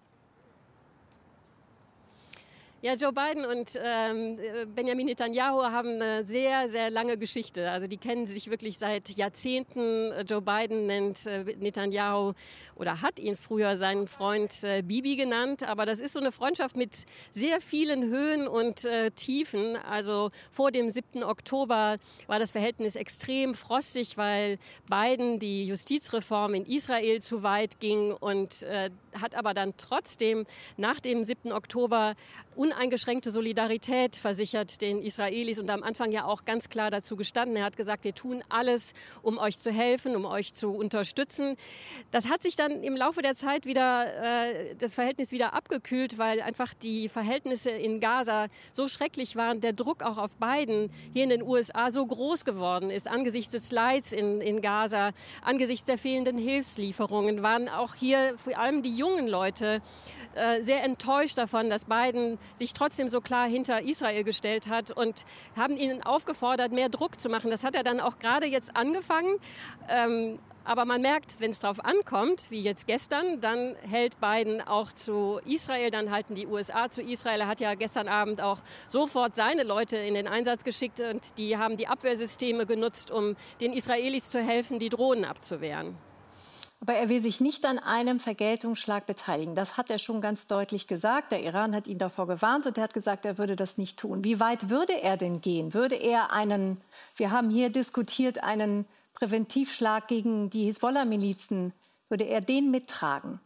H: Ja, Joe Biden und ähm, Benjamin Netanyahu haben eine sehr, sehr lange Geschichte. Also die kennen sich wirklich seit Jahrzehnten. Joe Biden nennt äh, Netanyahu oder hat ihn früher seinen Freund äh, Bibi genannt. Aber das ist so eine Freundschaft mit sehr vielen Höhen und äh, Tiefen. Also vor dem siebten Oktober war das Verhältnis extrem frostig, weil Biden die Justizreform in Israel zu weit ging und äh, hat aber dann trotzdem nach dem siebten Oktober uneingeschränkte Solidarität versichert den Israelis und am Anfang ja auch ganz klar dazu gestanden. Er hat gesagt, wir tun alles, um euch zu helfen, um euch zu unterstützen. Das hat sich dann im Laufe der Zeit wieder, äh, das Verhältnis wieder abgekühlt, weil einfach die Verhältnisse in Gaza so schrecklich waren, der Druck auch auf Biden hier in den U S A so groß geworden ist. Angesichts des Leids in, in Gaza, angesichts der fehlenden Hilfslieferungen, waren auch hier vor allem die jungen Leute äh, sehr enttäuscht davon, dass Biden sich trotzdem so klar hinter Israel gestellt hat und haben ihn aufgefordert, mehr Druck zu machen. Das hat er dann auch gerade jetzt angefangen. Ähm, aber man merkt, wenn es darauf ankommt, wie jetzt gestern, dann hält Biden auch zu Israel, dann halten die U S A zu Israel. Er hat ja gestern Abend auch sofort seine Leute in den Einsatz geschickt und die haben die Abwehrsysteme genutzt, um den Israelis zu helfen, die Drohnen abzuwehren.
B: Aber er will sich nicht an einem Vergeltungsschlag beteiligen. Das hat er schon ganz deutlich gesagt. Der Iran hat ihn davor gewarnt und er hat gesagt, er würde das nicht tun. Wie weit würde er denn gehen? Würde er einen, wir haben hier diskutiert, einen Präventivschlag gegen die Hisbollah-Milizen, würde er den mittragen?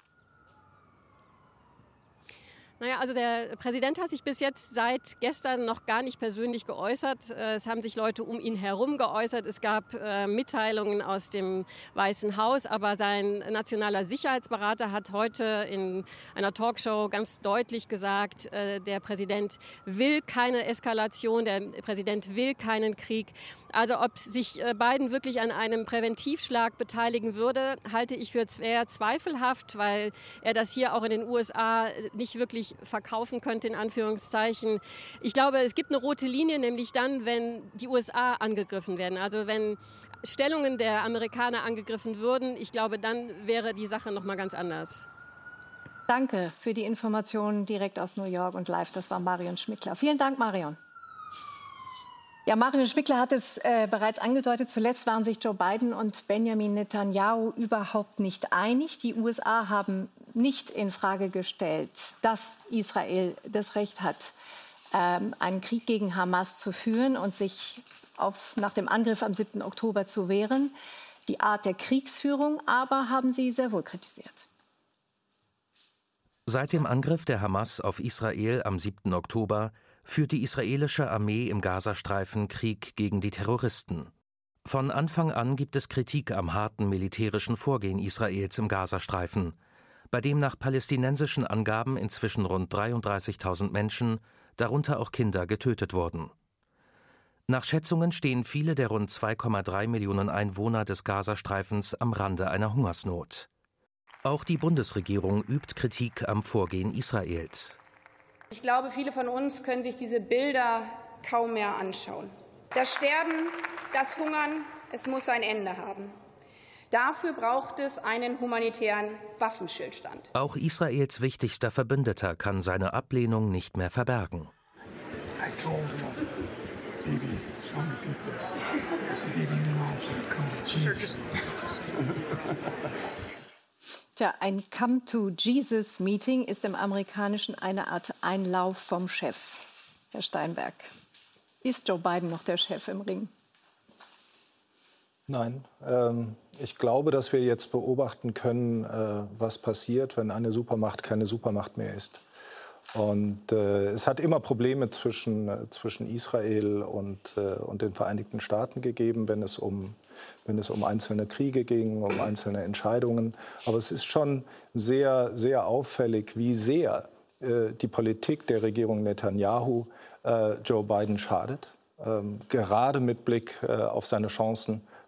H: Naja, also der Präsident hat sich bis jetzt seit gestern noch gar nicht persönlich geäußert. Es haben sich Leute um ihn herum geäußert. Es gab äh, Mitteilungen aus dem Weißen Haus, aber sein nationaler Sicherheitsberater hat heute in einer Talkshow ganz deutlich gesagt, äh, der Präsident will keine Eskalation, der Präsident will keinen Krieg. Also ob sich äh, Biden wirklich an einem Präventivschlag beteiligen würde, halte ich für eher zweifelhaft, weil er das hier auch in den U S A nicht wirklich verkaufen könnte, in Anführungszeichen. Ich glaube, es gibt eine rote Linie, nämlich dann, wenn die U S A angegriffen werden. Also wenn Stellungen der Amerikaner angegriffen würden, ich glaube, dann wäre die Sache noch mal ganz anders.
B: Danke für die Informationen direkt aus New York und live. Das war Marion Schmickler. Vielen Dank, Marion. Ja, Marion Schmickler hat es äh, bereits angedeutet. Zuletzt waren sich Joe Biden und Benjamin Netanyahu überhaupt nicht einig. Die U S A haben nicht in Frage gestellt, dass Israel das Recht hat, ähm, einen Krieg gegen Hamas zu führen und sich auf, nach dem Angriff am siebten Oktober zu wehren. Die Art der Kriegsführung aber haben sie sehr wohl kritisiert.
C: Seit dem Angriff der Hamas auf Israel am siebten Oktober führt die israelische Armee im Gazastreifen Krieg gegen die Terroristen. Von Anfang an gibt es Kritik am harten militärischen Vorgehen Israels im Gazastreifen, bei dem nach palästinensischen Angaben inzwischen rund dreiunddreißigtausend Menschen, darunter auch Kinder, getötet wurden. Nach Schätzungen stehen viele der rund zwei Komma drei Millionen Einwohner des Gazastreifens am Rande einer Hungersnot. Auch die Bundesregierung übt Kritik am Vorgehen Israels.
G: Ich glaube, viele von uns können sich diese Bilder kaum mehr anschauen. Das Sterben, das Hungern, es muss ein Ende haben. Dafür braucht es einen humanitären Waffenstillstand.
C: Auch Israels wichtigster Verbündeter kann seine Ablehnung nicht mehr verbergen.
B: Tja, ein Come-to-Jesus-Meeting ist im Amerikanischen eine Art Einlauf vom Chef. Herr Steinberg, ist Joe Biden noch der Chef im Ring?
E: Nein. Ähm, ich glaube, dass wir jetzt beobachten können, äh, was passiert, wenn eine Supermacht keine Supermacht mehr ist. Und äh, es hat immer Probleme zwischen, äh, zwischen Israel und, äh, und den Vereinigten Staaten gegeben, wenn es, um, wenn es um einzelne Kriege ging, um einzelne Entscheidungen. Aber es ist schon sehr, sehr auffällig, wie sehr äh, die Politik der Regierung Netanyahu äh, Joe Biden schadet. Ähm, gerade mit Blick äh, auf seine Chancen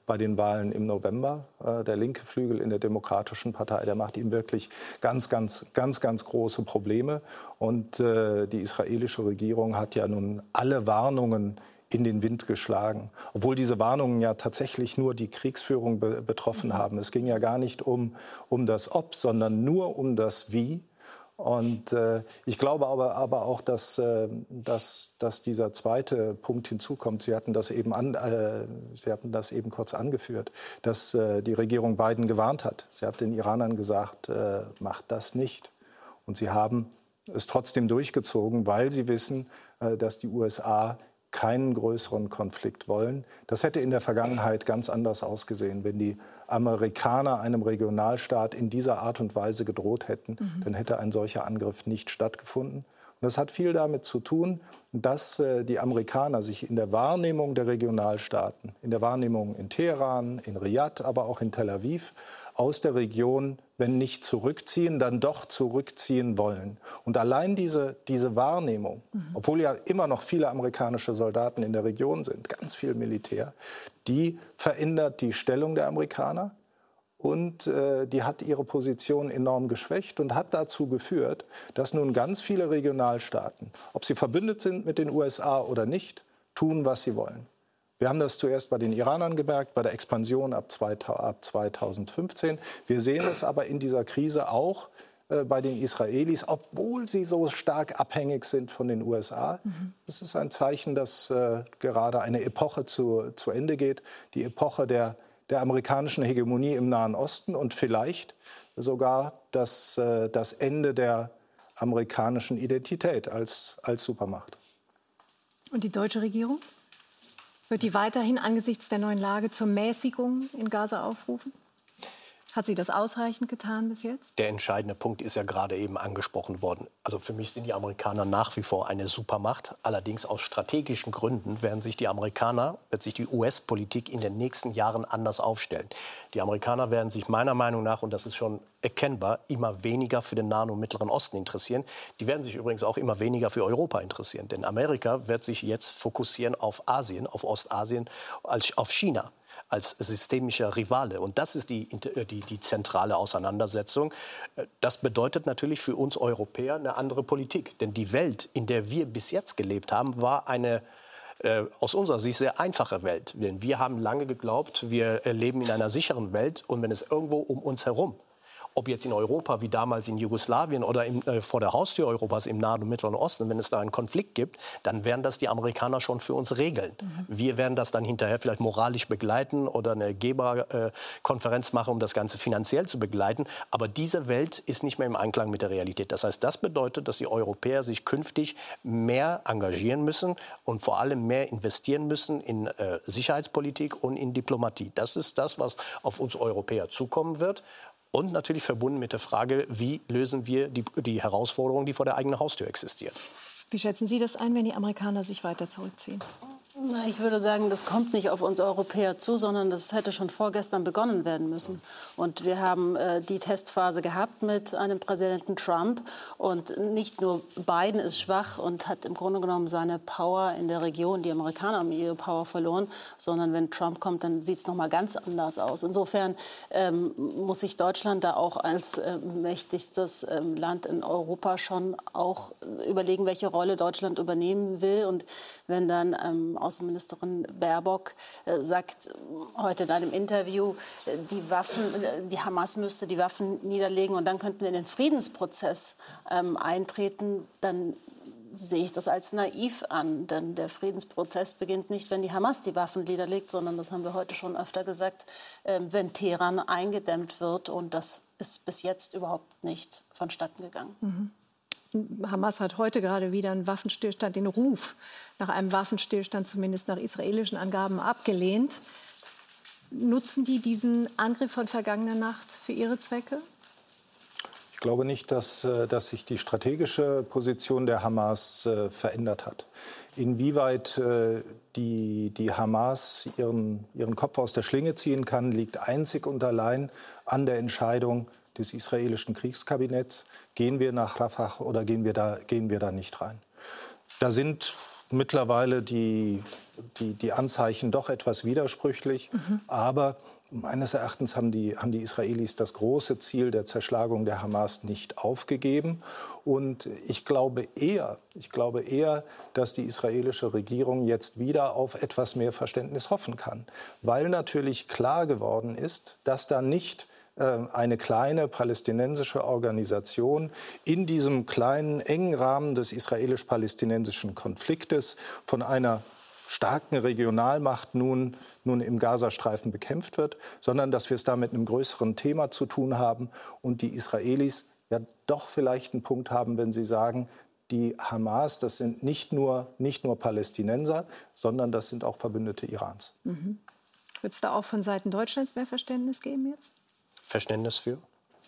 E: bei den Wahlen im November. Äh, der linke Flügel in der Demokratischen Partei, der macht ihm wirklich ganz, ganz, ganz, ganz große Probleme. Und äh, die israelische Regierung hat ja nun alle Warnungen in den Wind geschlagen. Obwohl diese Warnungen ja tatsächlich nur die Kriegsführung be- betroffen haben. Es ging ja gar nicht um, um das Ob, sondern nur um das Wie. Und äh, ich glaube aber, aber auch, dass, äh, dass, dass dieser zweite Punkt hinzukommt. Sie hatten das eben, an, äh, Sie hatten das eben kurz angeführt, dass äh, die Regierung Biden gewarnt hat. Sie hat den Iranern gesagt, äh, macht das nicht. Und sie haben es trotzdem durchgezogen, weil sie wissen, äh, dass die U S A keinen größeren Konflikt wollen. Das hätte in der Vergangenheit ganz anders ausgesehen, wenn die Amerikaner einem Regionalstaat in dieser Art und Weise gedroht hätten, mhm. dann hätte ein solcher Angriff nicht stattgefunden. Und das hat viel damit zu tun, dass äh, die Amerikaner sich in der Wahrnehmung der Regionalstaaten, in der Wahrnehmung in Teheran, in Riad, aber auch in Tel Aviv, aus der Region, wenn nicht zurückziehen, dann doch zurückziehen wollen. Und allein diese, diese Wahrnehmung, mhm. obwohl ja immer noch viele amerikanische Soldaten in der Region sind, ganz viel Militär, die verändert die Stellung der Amerikaner und äh, die hat ihre Position enorm geschwächt und hat dazu geführt, dass nun ganz viele Regionalstaaten, ob sie verbündet sind mit den U S A oder nicht, tun, was sie wollen. Wir haben das zuerst bei den Iranern gemerkt, bei der Expansion ab zweitausendfünfzehn. Wir sehen es aber in dieser Krise auch äh, bei den Israelis, obwohl sie so stark abhängig sind von den U S A. Mhm. Das ist ein Zeichen, dass äh, gerade eine Epoche zu, zu Ende geht, die Epoche der, der amerikanischen Hegemonie im Nahen Osten und vielleicht sogar das, äh, das Ende der amerikanischen Identität als, als Supermacht.
B: Und die deutsche Regierung? Wird die weiterhin angesichts der neuen Lage zur Mäßigung in Gaza aufrufen? Hat sie das ausreichend getan bis jetzt?
A: Der entscheidende Punkt ist ja gerade eben angesprochen worden. Also für mich sind die Amerikaner nach wie vor eine Supermacht. Allerdings aus strategischen Gründen werden sich die Amerikaner, wird sich die U S-Politik in den nächsten Jahren anders aufstellen. Die Amerikaner werden sich meiner Meinung nach, und das ist schon erkennbar, immer weniger für den Nahen und Mittleren Osten interessieren. Die werden sich übrigens auch immer weniger für Europa interessieren. Denn Amerika wird sich jetzt fokussieren auf Asien, auf Ostasien, als auf China als systemischer Rivale. Und das ist die, die, die zentrale Auseinandersetzung. Das bedeutet natürlich für uns Europäer eine andere Politik. Denn die Welt, in der wir bis jetzt gelebt haben, war eine äh, aus unserer Sicht sehr einfache Welt. Denn wir haben lange geglaubt, wir leben in einer sicheren Welt. Und wenn es irgendwo um uns herum, ob jetzt in Europa wie damals in Jugoslawien oder im, äh, vor der Haustür Europas im Nahen und Mittleren Osten, wenn es da einen Konflikt gibt, dann werden das die Amerikaner schon für uns regeln. Mhm. Wir werden das dann hinterher vielleicht moralisch begleiten oder eine Geberkonferenz äh, machen, um das Ganze finanziell zu begleiten. Aber diese Welt ist nicht mehr im Einklang mit der Realität. Das heißt, das bedeutet, dass die Europäer sich künftig mehr engagieren müssen und vor allem mehr investieren müssen in äh, Sicherheitspolitik und in Diplomatie. Das ist das, was auf uns Europäer zukommen wird. Und natürlich verbunden mit der Frage, wie lösen wir die, die Herausforderungen, die vor der eigenen Haustür existieren.
B: Wie schätzen Sie das ein, wenn die Amerikaner sich weiter zurückziehen?
D: Na, ich würde sagen, das kommt nicht auf uns Europäer zu, sondern das hätte schon vorgestern begonnen werden müssen. Und wir haben äh, die Testphase gehabt mit einem Präsidenten Trump. Und nicht nur Biden ist schwach und hat im Grunde genommen seine Power in der Region. Die Amerikaner haben ihre Power verloren. Sondern wenn Trump kommt, dann sieht es noch mal ganz anders aus. Insofern ähm, muss sich Deutschland da auch als äh, mächtigstes äh, Land in Europa schon auch überlegen, welche Rolle Deutschland übernehmen will. Und wenn dann ähm, Außenministerin Baerbock äh, sagt heute in einem Interview, äh, die Waffen, äh, die Hamas müsste die Waffen niederlegen und dann könnten wir in den Friedensprozess ähm, eintreten, dann sehe ich das als naiv an. Denn der Friedensprozess beginnt nicht, wenn die Hamas die Waffen niederlegt, sondern, das haben wir heute schon öfter gesagt, äh, wenn Teheran eingedämmt wird. Und das ist bis jetzt überhaupt nicht vonstatten gegangen.
B: Mhm. Hamas hat heute gerade wieder einen Waffenstillstand, den Ruf nach einem Waffenstillstand, zumindest nach israelischen Angaben, abgelehnt. Nutzen die diesen Angriff von vergangener Nacht für ihre Zwecke?
E: Ich glaube nicht, dass, dass sich die strategische Position der Hamas äh, verändert hat. Inwieweit äh, die, die Hamas ihren, ihren Kopf aus der Schlinge ziehen kann, liegt einzig und allein an der Entscheidung des israelischen Kriegskabinetts. Gehen wir nach Rafah oder gehen wir da, gehen wir da nicht rein? Da sind mittlerweile die, die, die Anzeichen doch etwas widersprüchlich. Mhm. Aber meines Erachtens haben die, haben die Israelis das große Ziel der Zerschlagung der Hamas nicht aufgegeben. Und ich glaube eher, ich glaube eher, dass die israelische Regierung jetzt wieder auf etwas mehr Verständnis hoffen kann. Weil natürlich klar geworden ist, dass da nicht äh, eine kleine palästinensische Organisation in diesem kleinen, engen Rahmen des israelisch-palästinensischen Konfliktes von einer starken Regionalmacht nun, nun im Gazastreifen bekämpft wird, sondern dass wir es da mit einem größeren Thema zu tun haben und die Israelis ja doch vielleicht einen Punkt haben, wenn sie sagen, die Hamas, das sind nicht nur, nicht nur Palästinenser, sondern das sind auch Verbündete Irans.
B: Mhm. Wird es da auch von Seiten Deutschlands mehr Verständnis geben jetzt?
A: Verständnis für?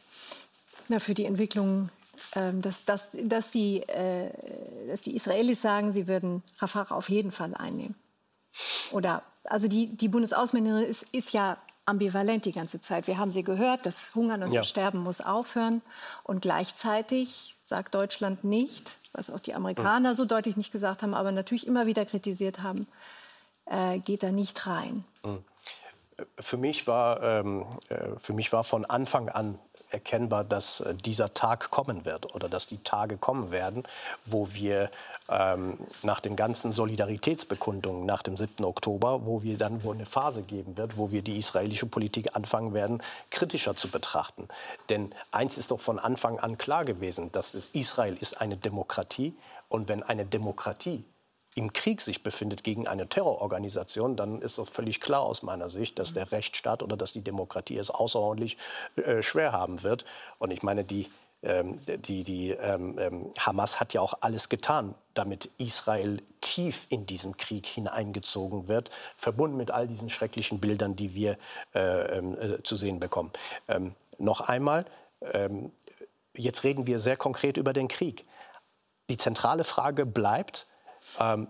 B: Na, für die Entwicklung, ähm, dass, dass, dass, die, äh, dass die Israelis sagen, sie würden Rafah auf jeden Fall einnehmen. Oder, also die, die Bundesaußenministerin ist, ist ja ambivalent die ganze Zeit. Wir haben sie gehört, das Hungern und
A: ja.
B: das Sterben muss aufhören. Und gleichzeitig sagt Deutschland nicht, was auch die Amerikaner mhm. so deutlich nicht gesagt haben, aber natürlich immer wieder kritisiert haben, äh, geht da nicht rein.
A: Mhm. Für mich war, ähm, für mich war von Anfang an erkennbar, dass äh, dieser Tag kommen wird oder dass die Tage kommen werden, wo wir ähm, nach den ganzen Solidaritätsbekundungen nach dem siebten Oktober, wo wir dann wo eine Phase geben wird, wo wir die israelische Politik anfangen werden, kritischer zu betrachten. Denn eins ist doch von Anfang an klar gewesen, dass es, Israel ist eine Demokratie und wenn eine Demokratie im Krieg sich befindet gegen eine Terrororganisation, dann ist doch völlig klar aus meiner Sicht, dass der Rechtsstaat oder dass die Demokratie es außerordentlich äh, schwer haben wird. Und ich meine, die, ähm, die, die ähm, Hamas hat ja auch alles getan, damit Israel tief in diesen Krieg hineingezogen wird, verbunden mit all diesen schrecklichen Bildern, die wir äh, äh, zu sehen bekommen. Ähm, noch einmal, ähm, jetzt reden wir sehr konkret über den Krieg. Die zentrale Frage bleibt, Ähm,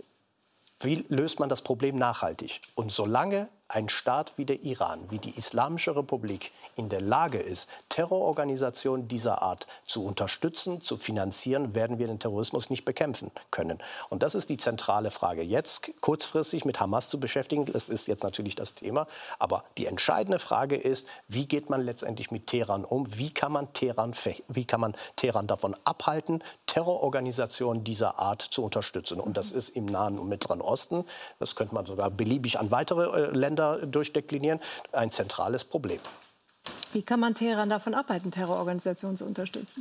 A: wie löst man das Problem nachhaltig? Und solange ein Staat wie der Iran, wie die Islamische Republik in der Lage ist, Terrororganisationen dieser Art zu unterstützen, zu finanzieren, werden wir den Terrorismus nicht bekämpfen können. Und das ist die zentrale Frage. Jetzt kurzfristig mit Hamas zu beschäftigen, das ist jetzt natürlich das Thema. Aber die entscheidende Frage ist, wie geht man letztendlich mit Teheran um? Wie kann man Teheran, wie kann man Teheran davon abhalten, Terrororganisationen dieser Art zu unterstützen? Und das ist im Nahen und Mittleren Osten, das könnte man sogar beliebig an weitere äh, Länder durchdeklinieren, ein zentrales Problem.
B: Wie kann man Teheran davon abhalten, Terrororganisationen zu unterstützen?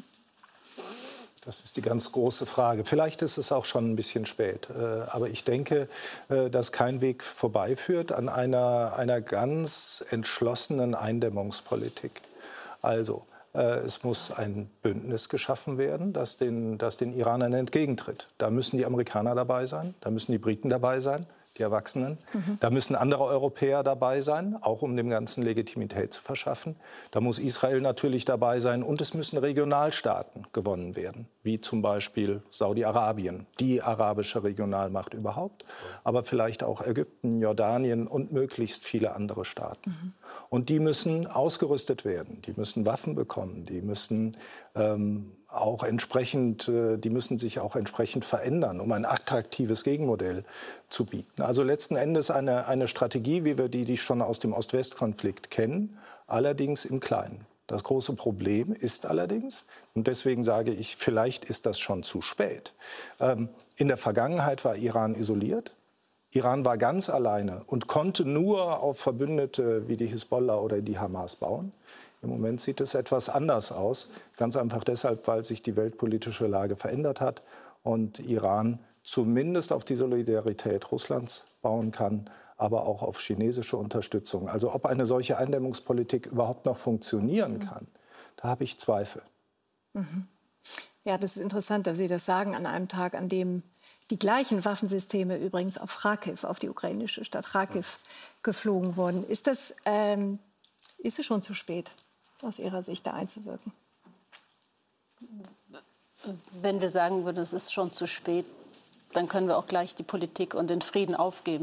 E: Das ist die ganz große Frage. Vielleicht ist es auch schon ein bisschen spät. Aber ich denke, dass kein Weg vorbeiführt an einer, einer ganz entschlossenen Eindämmungspolitik. Also, es muss ein Bündnis geschaffen werden, das den, das den Iranern entgegentritt. Da müssen die Amerikaner dabei sein, da müssen die Briten dabei sein, die Erwachsenen. Mhm. Da müssen andere Europäer dabei sein, auch um dem Ganzen Legitimität zu verschaffen. Da muss Israel natürlich dabei sein und es müssen Regionalstaaten gewonnen werden, wie zum Beispiel Saudi-Arabien, die arabische Regionalmacht überhaupt, aber vielleicht auch Ägypten, Jordanien und möglichst viele andere Staaten. Mhm. Und die müssen ausgerüstet werden, die müssen Waffen bekommen, die müssen ähm, auch entsprechend, die müssen sich auch entsprechend verändern, um ein attraktives Gegenmodell zu bieten. Also letzten Endes eine, eine Strategie, wie wir die, die schon aus dem Ost-West-Konflikt kennen, allerdings im Kleinen. Das große Problem ist allerdings, und deswegen sage ich, vielleicht ist das schon zu spät. Ähm, in der Vergangenheit war Iran isoliert. Iran war ganz alleine und konnte nur auf Verbündete wie die Hisbollah oder die Hamas bauen. Im Moment sieht es etwas anders aus, ganz einfach deshalb, weil sich die weltpolitische Lage verändert hat und Iran zumindest auf die Solidarität Russlands bauen kann, aber auch auf chinesische Unterstützung. Also ob eine solche Eindämmungspolitik überhaupt noch funktionieren kann, da habe ich Zweifel.
B: Mhm. Ja, das ist interessant, dass Sie das sagen an einem Tag, an dem die gleichen Waffensysteme übrigens auf Kharkiv, auf die ukrainische Stadt Kharkiv, geflogen wurden. Ist das, ähm, ist es schon zu spät, aus Ihrer Sicht da einzuwirken?
D: Wenn wir sagen würden, es ist schon zu spät, dann können wir auch gleich die Politik und den Frieden aufgeben.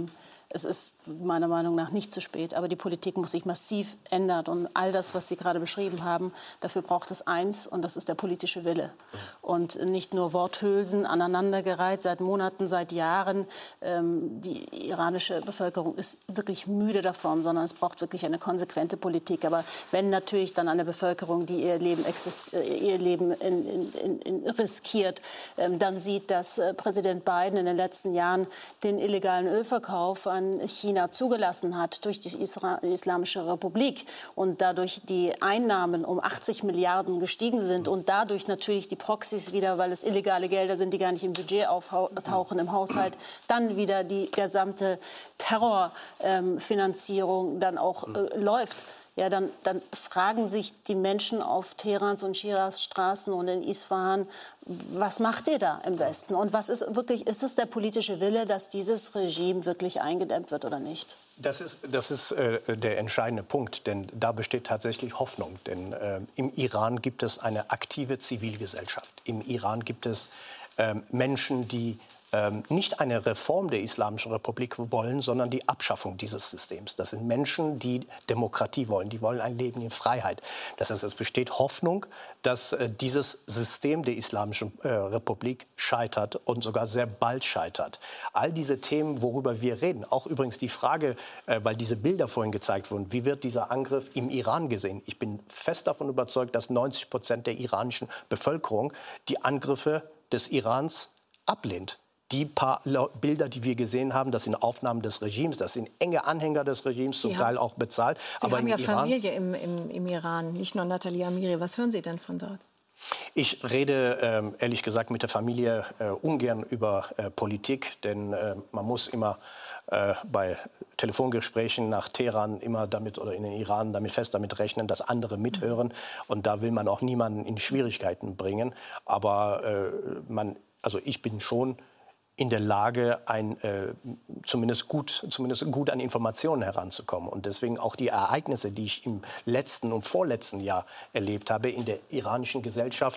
D: Es ist meiner Meinung nach nicht zu spät, aber die Politik muss sich massiv ändern. Und all das, was Sie gerade beschrieben haben, dafür braucht es eins, und das ist der politische Wille. Und nicht nur Worthülsen aneinandergereiht seit Monaten, seit Jahren. Ähm, die iranische Bevölkerung ist wirklich müde davon, sondern es braucht wirklich eine konsequente Politik. Aber wenn natürlich dann eine Bevölkerung, die ihr Leben, exist- ihr Leben in, in, in riskiert, ähm, dann sieht, dass äh, Präsident Biden in den letzten Jahren den illegalen Ölverkauf an China zugelassen hat durch die Isra- Islamische Republik und dadurch die Einnahmen um achtzig Milliarden gestiegen sind und dadurch natürlich die Proxys wieder, weil es illegale Gelder sind, die gar nicht im Budget auftauchen im Haushalt, dann wieder die gesamte Terrorfinanzierung ähm, dann auch äh, läuft. Ja, dann, dann fragen sich die Menschen auf Teherans und Schiras Straßen und in Isfahan, was macht ihr da im Westen? Und was ist wirklich, ist es der politische Wille, dass dieses Regime wirklich eingedämmt wird oder nicht?
A: Das ist, das ist äh, der entscheidende Punkt, denn da besteht tatsächlich Hoffnung. Denn äh, im Iran gibt es eine aktive Zivilgesellschaft. Im Iran gibt es äh, Menschen, die nicht eine Reform der Islamischen Republik wollen, sondern die Abschaffung dieses Systems. Das sind Menschen, die Demokratie wollen. Die wollen ein Leben in Freiheit. Das heißt, es besteht Hoffnung, dass äh, dieses System der Islamischen äh, Republik scheitert und sogar sehr bald scheitert. All diese Themen, worüber wir reden, auch übrigens die Frage, äh, weil diese Bilder vorhin gezeigt wurden, wie wird dieser Angriff im Iran gesehen? Ich bin fest davon überzeugt, dass neunzig Prozent der iranischen Bevölkerung die Angriffe des Irans ablehnt. Die paar Bilder, die wir gesehen haben, das sind Aufnahmen des Regimes, das sind enge Anhänger des Regimes, zum
B: Sie
A: Teil
B: haben,
A: auch bezahlt.
B: Sie
A: Aber
B: haben ja
A: Iran,
B: Familie im, im, im Iran, nicht nur Nathalie Amiri. Was hören Sie denn von dort?
A: Ich rede ähm, ehrlich gesagt mit der Familie äh, ungern über äh, Politik, denn äh, man muss immer äh, bei Telefongesprächen nach Teheran immer damit oder in den Iran damit fest damit rechnen, dass andere mithören. Und da will man auch niemanden in Schwierigkeiten bringen. Aber äh, man, also ich bin schon in der Lage, ein, äh, zumindest, gut, zumindest gut an Informationen heranzukommen. Und deswegen auch die Ereignisse, die ich im letzten und vorletzten Jahr erlebt habe, in der iranischen Gesellschaft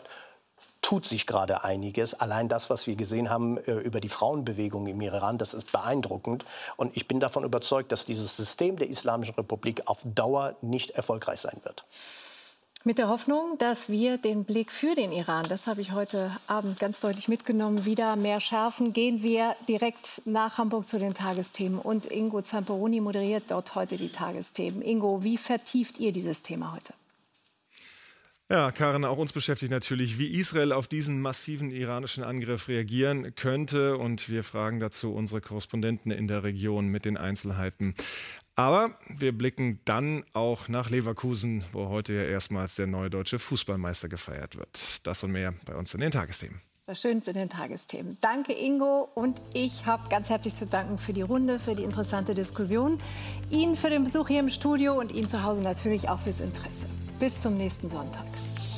A: tut sich gerade einiges. Allein das, was wir gesehen haben äh, über die Frauenbewegung im Iran, das ist beeindruckend. Und ich bin davon überzeugt, dass dieses System der Islamischen Republik auf Dauer nicht erfolgreich sein wird.
B: Mit der Hoffnung, dass wir den Blick für den Iran, das habe ich heute Abend ganz deutlich mitgenommen, wieder mehr schärfen, gehen wir direkt nach Hamburg zu den Tagesthemen. Und Ingo Zamperoni moderiert dort heute die Tagesthemen. Ingo, wie vertieft ihr dieses Thema heute?
I: Ja, Karin, auch uns beschäftigt natürlich, wie Israel auf diesen massiven iranischen Angriff reagieren könnte. Und wir fragen dazu unsere Korrespondenten in der Region mit den Einzelheiten. Aber wir blicken dann auch nach Leverkusen, wo heute ja erstmals der neue deutsche Fußballmeister gefeiert wird. Das und mehr bei uns in den Tagesthemen.
B: Das Schönste in den Tagesthemen. Danke, Ingo. Und ich habe ganz herzlich zu danken für die Runde, für die interessante Diskussion. Ihnen für den Besuch hier im Studio und Ihnen zu Hause natürlich auch fürs Interesse. Bis zum nächsten Sonntag.